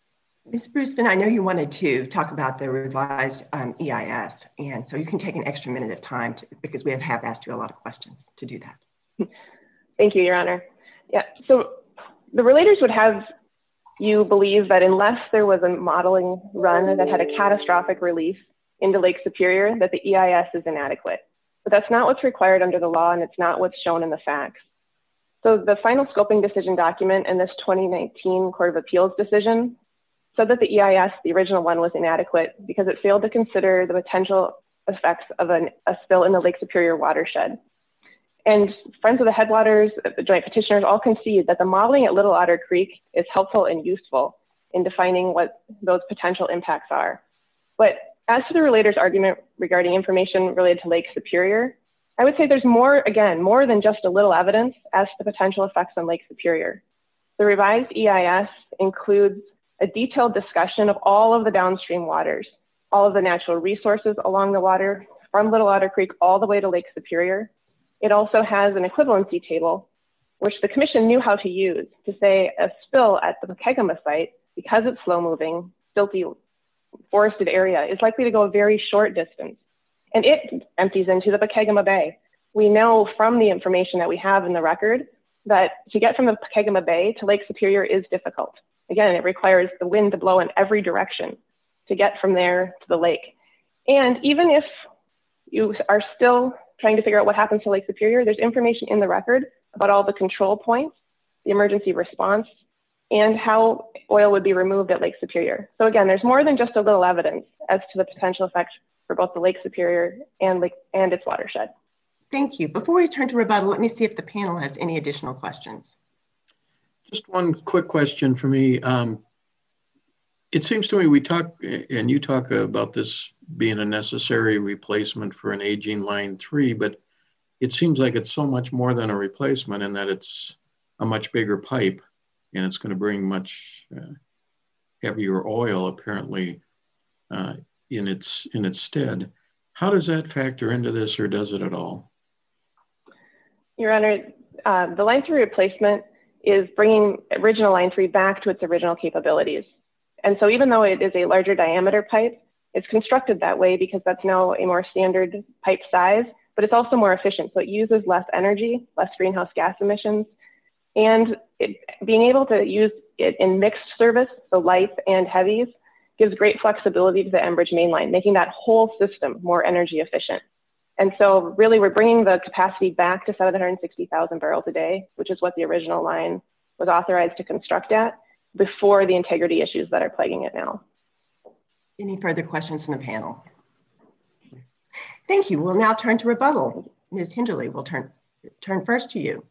Speaker 1: Miz Bruceman, I know you wanted to talk about the revised um, E I S, and so you can take an extra minute of time to, because we have, have asked you a lot of questions to do that.
Speaker 3: Thank you, Your Honor. Yeah, so the relators would have you believe that unless there was a modeling run that had a catastrophic release into Lake Superior, that the E I S is inadequate. But that's not what's required under the law, and it's not what's shown in the facts. So the final scoping decision document in this twenty nineteen Court of Appeals decision said that the E I S, the original one, was inadequate because it failed to consider the potential effects of an, a spill in the Lake Superior watershed. And Friends of the Headwaters, the joint petitioners, all concede that the modeling at Little Otter Creek is helpful and useful in defining what those potential impacts are. But as to the relator's argument regarding information related to Lake Superior, I would say there's more, again, more than just a little evidence as to the potential effects on Lake Superior. The revised E I S includes a detailed discussion of all of the downstream waters, all of the natural resources along the water from Little Otter Creek all the way to Lake Superior. It also has an equivalency table, which the commission knew how to use to say a spill at the Pokegama site, because it's slow moving, silty, forested area, is likely to go a very short distance. And it empties into the Pokegama Bay. We know from the information that we have in the record that to get from the Pokegama Bay to Lake Superior is difficult. Again, it requires the wind to blow in every direction to get from there to the lake. And even if you are still trying to figure out what happens to Lake Superior, there's information in the record about all the control points, the emergency response, and how oil would be removed at Lake Superior. So again, there's more than just a little evidence as to the potential effects for both the Lake Superior and, Lake, and its watershed.
Speaker 1: Thank you. Before we turn to rebuttal, let me see if the panel has any additional questions.
Speaker 11: Just one quick question for me. Um, it seems to me we talk, and you talk about this being a necessary replacement for an aging line three, but it seems like it's so much more than a replacement in that it's a much bigger pipe and it's going to bring much uh, heavier oil apparently uh, in its in its stead. How does that factor into this, or does it at all?
Speaker 3: Your Honor, uh, the line three replacement is bringing original line three back to its original capabilities. And so even though it is a larger diameter pipe, it's constructed that way because that's now a more standard pipe size, but it's also more efficient. So it uses less energy, less greenhouse gas emissions, and it, being able to use it in mixed service, so lights and heavies, gives great flexibility to the Enbridge mainline, making that whole system more energy efficient. And so really we're bringing the capacity back to seven hundred sixty thousand barrels a day, which is what the original line was authorized to construct at before the integrity issues that are plaguing it now.
Speaker 1: Any further questions from the panel? Thank you. We'll now turn to rebuttal. Miz Hinderly, we'll turn, turn first to you.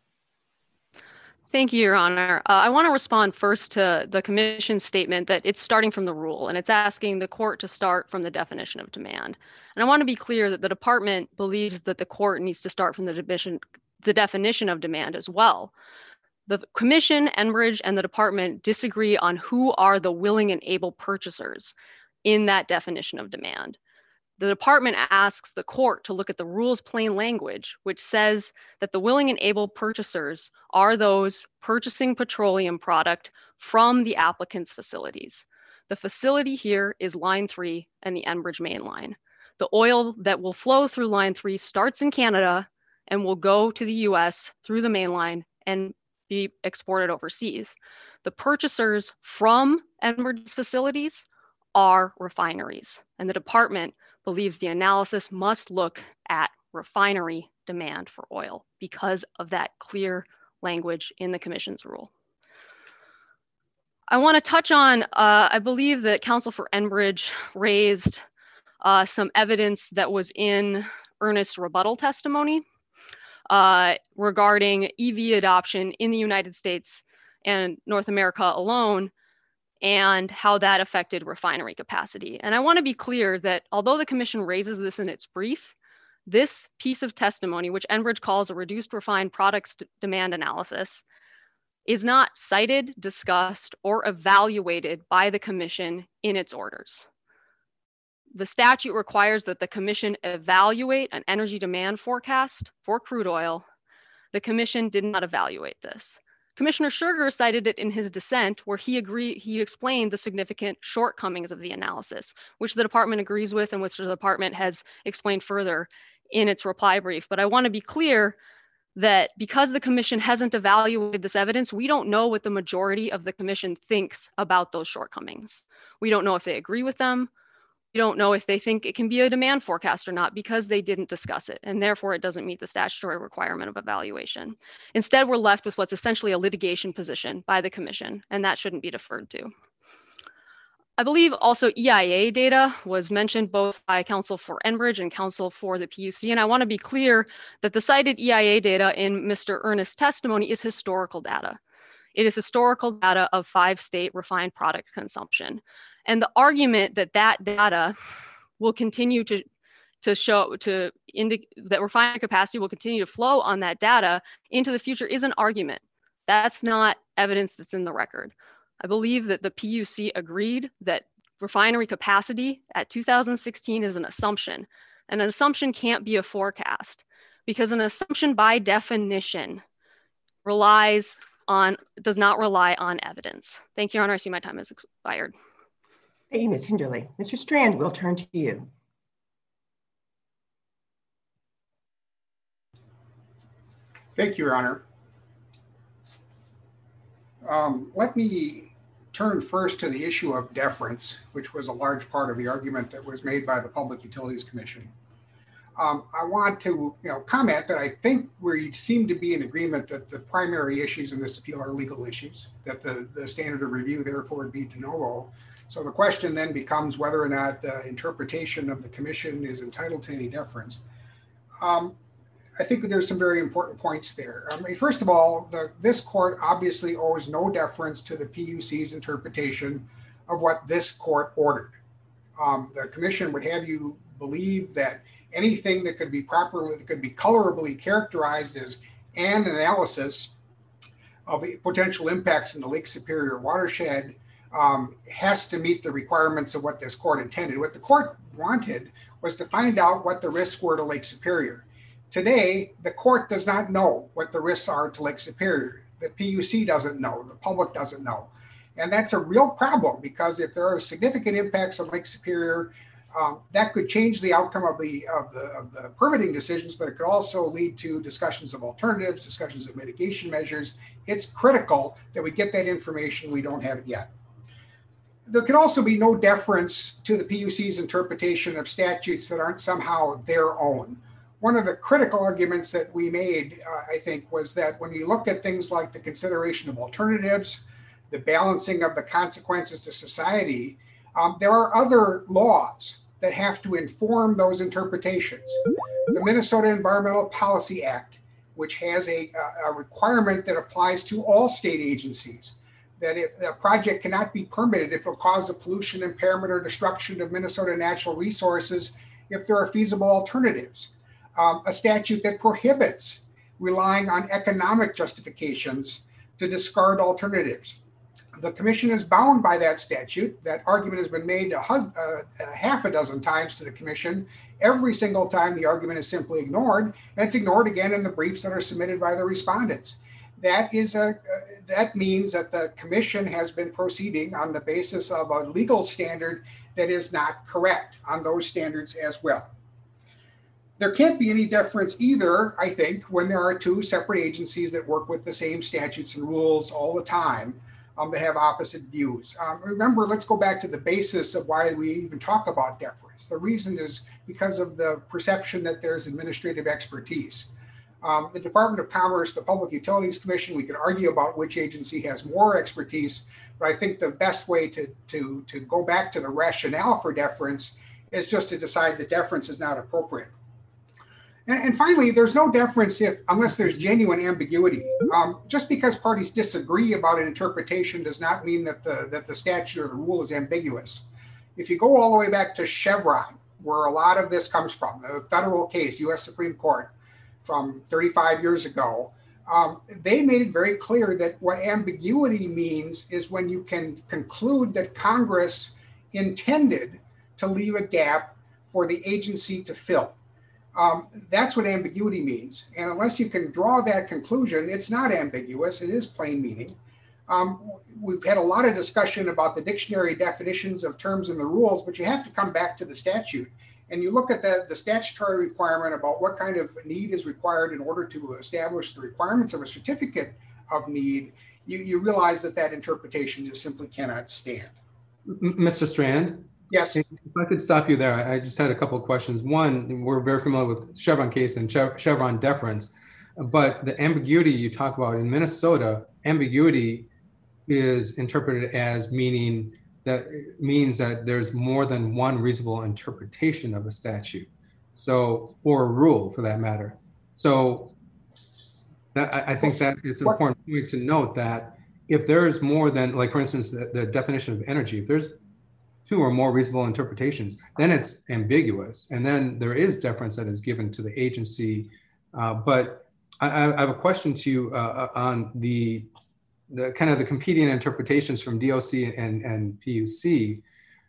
Speaker 4: Thank you, Your Honor. Uh, I want to respond first to the Commission's statement that it's starting from the rule and it's asking the court to start from the definition of demand. And I want to be clear that the department believes that the court needs to start from the definition, the definition of demand as well. The Commission, Enbridge, and the department disagree on who are the willing and able purchasers in that definition of demand. The department asks the court to look at the rule's plain language, which says that the willing and able purchasers are those purchasing petroleum product from the applicant's facilities. The facility here is line three and the Enbridge main line. The oil that will flow through line three starts in Canada and will go to the U S through the main line and be exported overseas. The purchasers from Enbridge's facilities are refineries, and the department believes the analysis must look at refinery demand for oil because of that clear language in the Commission's rule. I want to touch on, uh, I believe that Counsel for Enbridge raised uh, some evidence that was in Ernest's rebuttal testimony uh, regarding E V adoption in the United States and North America alone, and how that affected refinery capacity. And I want to be clear that although the Commission raises this in its brief, this piece of testimony, which Enbridge calls a reduced refined products demand analysis, is not cited, discussed, or evaluated by the Commission in its orders. The statute requires that the Commission evaluate an energy demand forecast for crude oil. The Commission did not evaluate this. Commissioner Sugar cited it in his dissent, where he agreed, he explained the significant shortcomings of the analysis, which the department agrees with and which the department has explained further in its reply brief. But I want to be clear that because the commission hasn't evaluated this evidence, we don't know what the majority of the commission thinks about those shortcomings. We don't know if they agree with them. We don't know if they think it can be a demand forecast or not because they didn't discuss it, and therefore it doesn't meet the statutory requirement of evaluation. Instead, we're left with what's essentially a litigation position by the commission, and that shouldn't be deferred to. I believe also E I A data was mentioned both by counsel for Enbridge and counsel for the P U C, and I want to be clear that the cited E I A data in Mister Ernest's testimony is historical data. It is historical data of five state refined product consumption. And the argument that that data will continue to, to show, to indicate that refining capacity will continue to flow on that data into the future is an argument. That's not evidence that's in the record. I believe that the P U C agreed that refinery capacity at two thousand sixteen is an assumption. And an assumption can't be a forecast because an assumption by definition relies on, does not rely on evidence. Thank you, Your Honor. I see my time has expired.
Speaker 1: Thank you, Miz Hinderly. Mister Strand, we'll turn to you.
Speaker 9: Thank you, Your Honor. Um, let me turn first to the issue of deference, which was a large part of the argument that was made by the Public Utilities Commission. Um, I want to you know, comment that I think we seem to be in agreement that the primary issues in this appeal are legal issues, that the, the standard of review therefore would be de novo. So the question then becomes whether or not the interpretation of the commission is entitled to any deference. Um, I think there's some very important points there. I mean, first of all, the, this court obviously owes no deference to the P U C's interpretation of what this court ordered. Um, the commission would have you believe that anything that could be properly, that could be colorably characterized as an analysis of the potential impacts in the Lake Superior watershed um, has to meet the requirements of what this court intended. What the court wanted was to find out what the risks were to Lake Superior. Today, the court does not know what the risks are to Lake Superior. The P U C doesn't know, the public doesn't know. And that's a real problem because if there are significant impacts on Lake Superior, um, that could change the outcome of the, of, the, of the permitting decisions, but it could also lead to discussions of alternatives, discussions of mitigation measures. It's critical that we get that information. We don't have it yet. There can also be no deference to the P U C's interpretation of statutes that aren't somehow their own. One of the critical arguments that we made, uh, I think, was that when you look at things like the consideration of alternatives, the balancing of the consequences to society, um, there are other laws that have to inform those interpretations. The Minnesota Environmental Policy Act, which has a, a requirement that applies to all state agencies, that if a project cannot be permitted if it will cause a pollution, impairment, or destruction of Minnesota natural resources if there are feasible alternatives. Um, a statute that prohibits relying on economic justifications to discard alternatives. The commission is bound by that statute. That argument has been made a, a, a half a dozen times to the commission. Every single time the argument is simply ignored, and it's ignored again in the briefs that are submitted by the respondents. That is a, uh, that means that the commission has been proceeding on the basis of a legal standard that is not correct on those standards as well. There can't be any deference either, I think, when there are two separate agencies that work with the same statutes and rules all the time um, that have opposite views. Um, remember, let's go back to the basis of why we even talk about deference. The reason is because of the perception that there's administrative expertise. Um, the Department of Commerce, the Public Utilities Commission, we could argue about which agency has more expertise, but I think the best way to, to, to go back to the rationale for deference is just to decide that deference is not appropriate. And, and finally, there's no deference if unless there's genuine ambiguity. Um, just because parties disagree about an interpretation does not mean that the, that the statute or the rule is ambiguous. If you go all the way back to Chevron, where a lot of this comes from, the federal case, U S Supreme Court from thirty-five years ago, um, they made it very clear that what ambiguity means is when you can conclude that Congress intended to leave a gap for the agency to fill. Um, that's what ambiguity means. And unless you can draw that conclusion, it's not ambiguous, it is plain meaning. Um, we've had a lot of discussion about the dictionary definitions of terms in the rules, but you have to come back to the statute. And you look at the, the statutory requirement about what kind of need is required in order to establish the requirements of a certificate of need, you, you realize that that interpretation just simply cannot stand.
Speaker 5: Mister Strand?
Speaker 9: Yes.
Speaker 5: If I could stop you there, I just had a couple of questions. One, we're very familiar with Chevron case and Chevron deference, but the ambiguity you talk about in Minnesota, ambiguity is interpreted as meaning that means that there's more than one reasonable interpretation of a statute, so or a rule for that matter. So that, I, I think that it's an important point to note that if there's more than, like for instance, the, the definition of energy, if there's two or more reasonable interpretations, then it's ambiguous, and then there is deference that is given to the agency. Uh, but I, I have a question to you uh, on the the kind of the competing interpretations from D O C and, and P U C.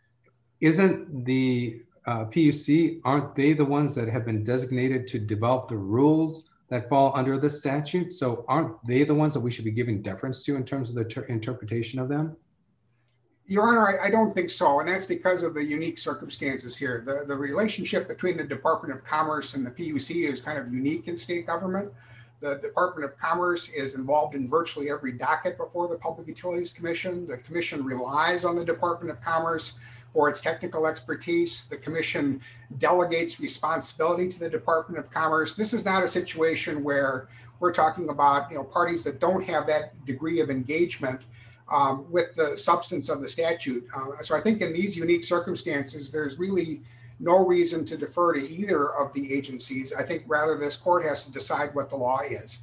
Speaker 5: Isn't the uh, P U C, aren't they the ones that have been designated to develop the rules that fall under the statute? So aren't they the ones that we should be giving deference to in terms of the ter- interpretation of them?
Speaker 9: Your Honor, I, I don't think so, and that's because of the unique circumstances here. The, the relationship between the Department of Commerce and the P U C is kind of unique in state government. The Department of Commerce is involved in virtually every docket before the Public Utilities Commission. The Commission relies on the Department of Commerce for its technical expertise. The Commission delegates responsibility to the Department of Commerce. This is not a situation where we're talking about, you know, parties that don't have that degree of engagement um, with the substance of the statute. Uh, so I think in these unique circumstances, there's really no reason to defer to either of the agencies. I think rather this court has to decide what the law is.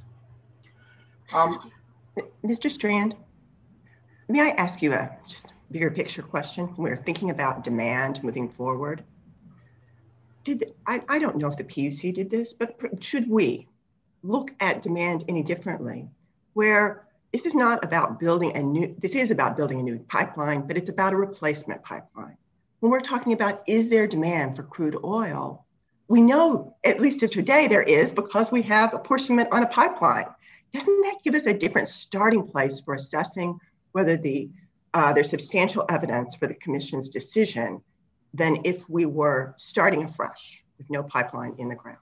Speaker 9: Um,
Speaker 1: Mister Strand, may I ask you a just bigger picture question? We're thinking about demand moving forward. Did I, I don't know if the P U C did this, but should we look at demand any differently? Where this is not about building a new, this is about building a new pipeline, but it's about a replacement pipeline. When we're talking about, is there demand for crude oil? We know, at least to today, there is, because we have apportionment on a pipeline. Doesn't that give us a different starting place for assessing whether the uh, there's substantial evidence for the Commission's decision than if we were starting afresh with no pipeline in the ground?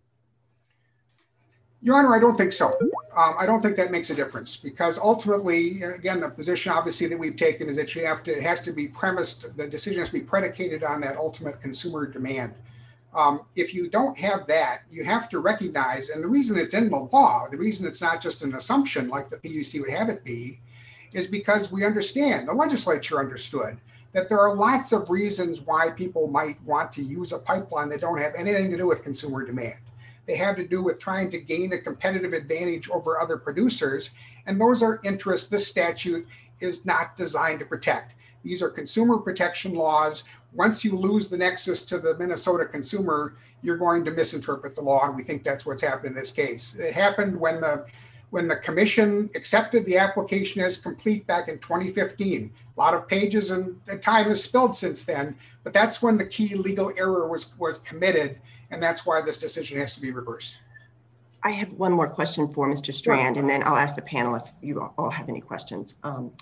Speaker 9: Your Honor, I don't think so. Um, I don't think that makes a difference, because ultimately, again, the position obviously that we've taken is that you have to, it has to be premised, the decision has to be predicated on that ultimate consumer demand. Um, if you don't have that, you have to recognize, and the reason it's in the law, the reason it's not just an assumption like the P U C would have it be, is because we understand, the legislature understood, that there are lots of reasons why people might want to use a pipeline that don't have anything to do with consumer demand. They have to do with trying to gain a competitive advantage over other producers. And those are interests this statute is not designed to protect. These are consumer protection laws. Once you lose the nexus to the Minnesota consumer, you're going to misinterpret the law. And we think that's what's happened in this case. It happened when the, when the Commission accepted the application as complete back in twenty fifteen. A lot of pages and time has spilled since then, but that's when the key legal error was, was committed. And that's why this decision has to be reversed.
Speaker 1: I have one more question for Mister Strand, and then I'll ask the panel if you all have any questions. Um,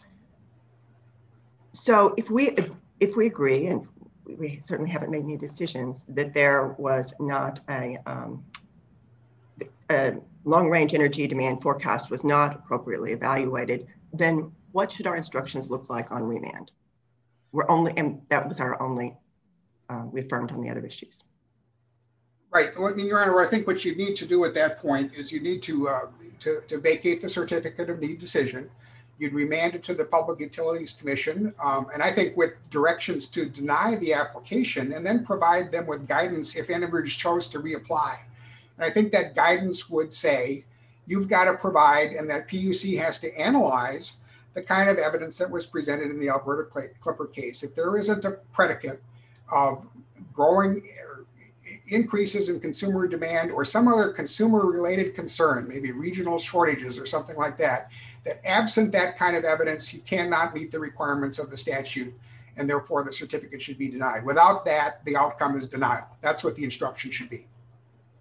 Speaker 1: so if we if we agree, and we certainly haven't made any decisions, that there was not a, um, a long-range energy demand forecast was not appropriately evaluated, then what should our instructions look like on remand? We're only, and that was our only, uh, we affirmed on the other issues.
Speaker 9: Right. Well, I mean, Your Honor, I think what you need to do at that point is you need to, uh, to, to vacate the certificate of need decision. You'd remand it to the Public Utilities Commission. Um, and I think with directions to deny the application and then provide them with guidance if Enbridge chose to reapply. And I think that guidance would say, you've got to provide, and that P U C has to analyze the kind of evidence that was presented in the Alberta Clipper case. If there isn't a predicate of growing increases in consumer demand or some other consumer related concern, maybe regional shortages or something like that, that absent that kind of evidence, you cannot meet the requirements of the statute, and therefore the certificate should be denied. Without that, the outcome is denial. That's what the instruction should be.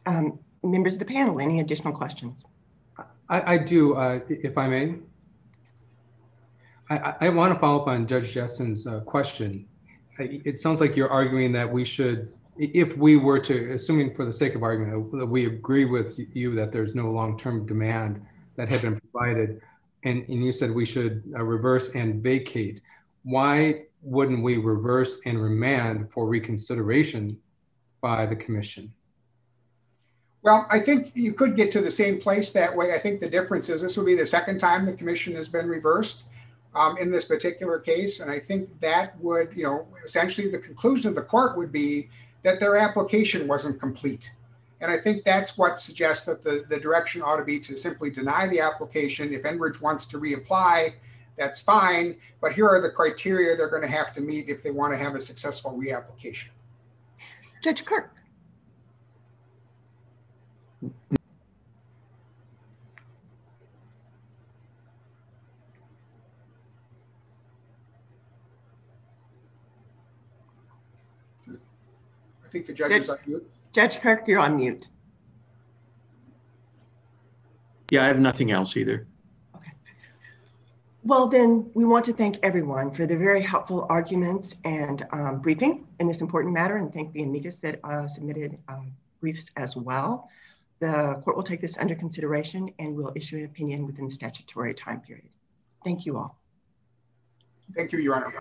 Speaker 1: Um, members of the panel, any additional questions?
Speaker 5: I, I do, uh, if I may. I, I want to follow up on Judge Jessen's uh, question. It sounds like you're arguing that we should, if we were to, assuming for the sake of argument, that we agree with you that there's no long-term demand that had been provided, and, and you said we should uh, reverse and vacate. Why wouldn't we reverse and remand for reconsideration by the commission?
Speaker 9: Well, I think you could get to the same place that way. I think the difference is this would be the second time the commission has been reversed um, in this particular case. And I think that would, you know, essentially the conclusion of the court would be that their application wasn't complete. And I think that's what suggests that the, the direction ought to be to simply deny the application. If Enbridge wants to reapply, that's fine. But here are the criteria they're going to have to meet if they want to have a successful reapplication.
Speaker 1: Judge Kirk.
Speaker 9: I think the judge is on mute.
Speaker 1: Judge Kirk, you're on mute.
Speaker 11: Yeah, I have nothing else either.
Speaker 1: Okay. Well, then we want to thank everyone for the very helpful arguments and um, briefing in this important matter, and thank the amicus that uh, submitted um, briefs as well. The court will take this under consideration and will issue an opinion within the statutory time period. Thank you all.
Speaker 9: Thank you, Your Honor.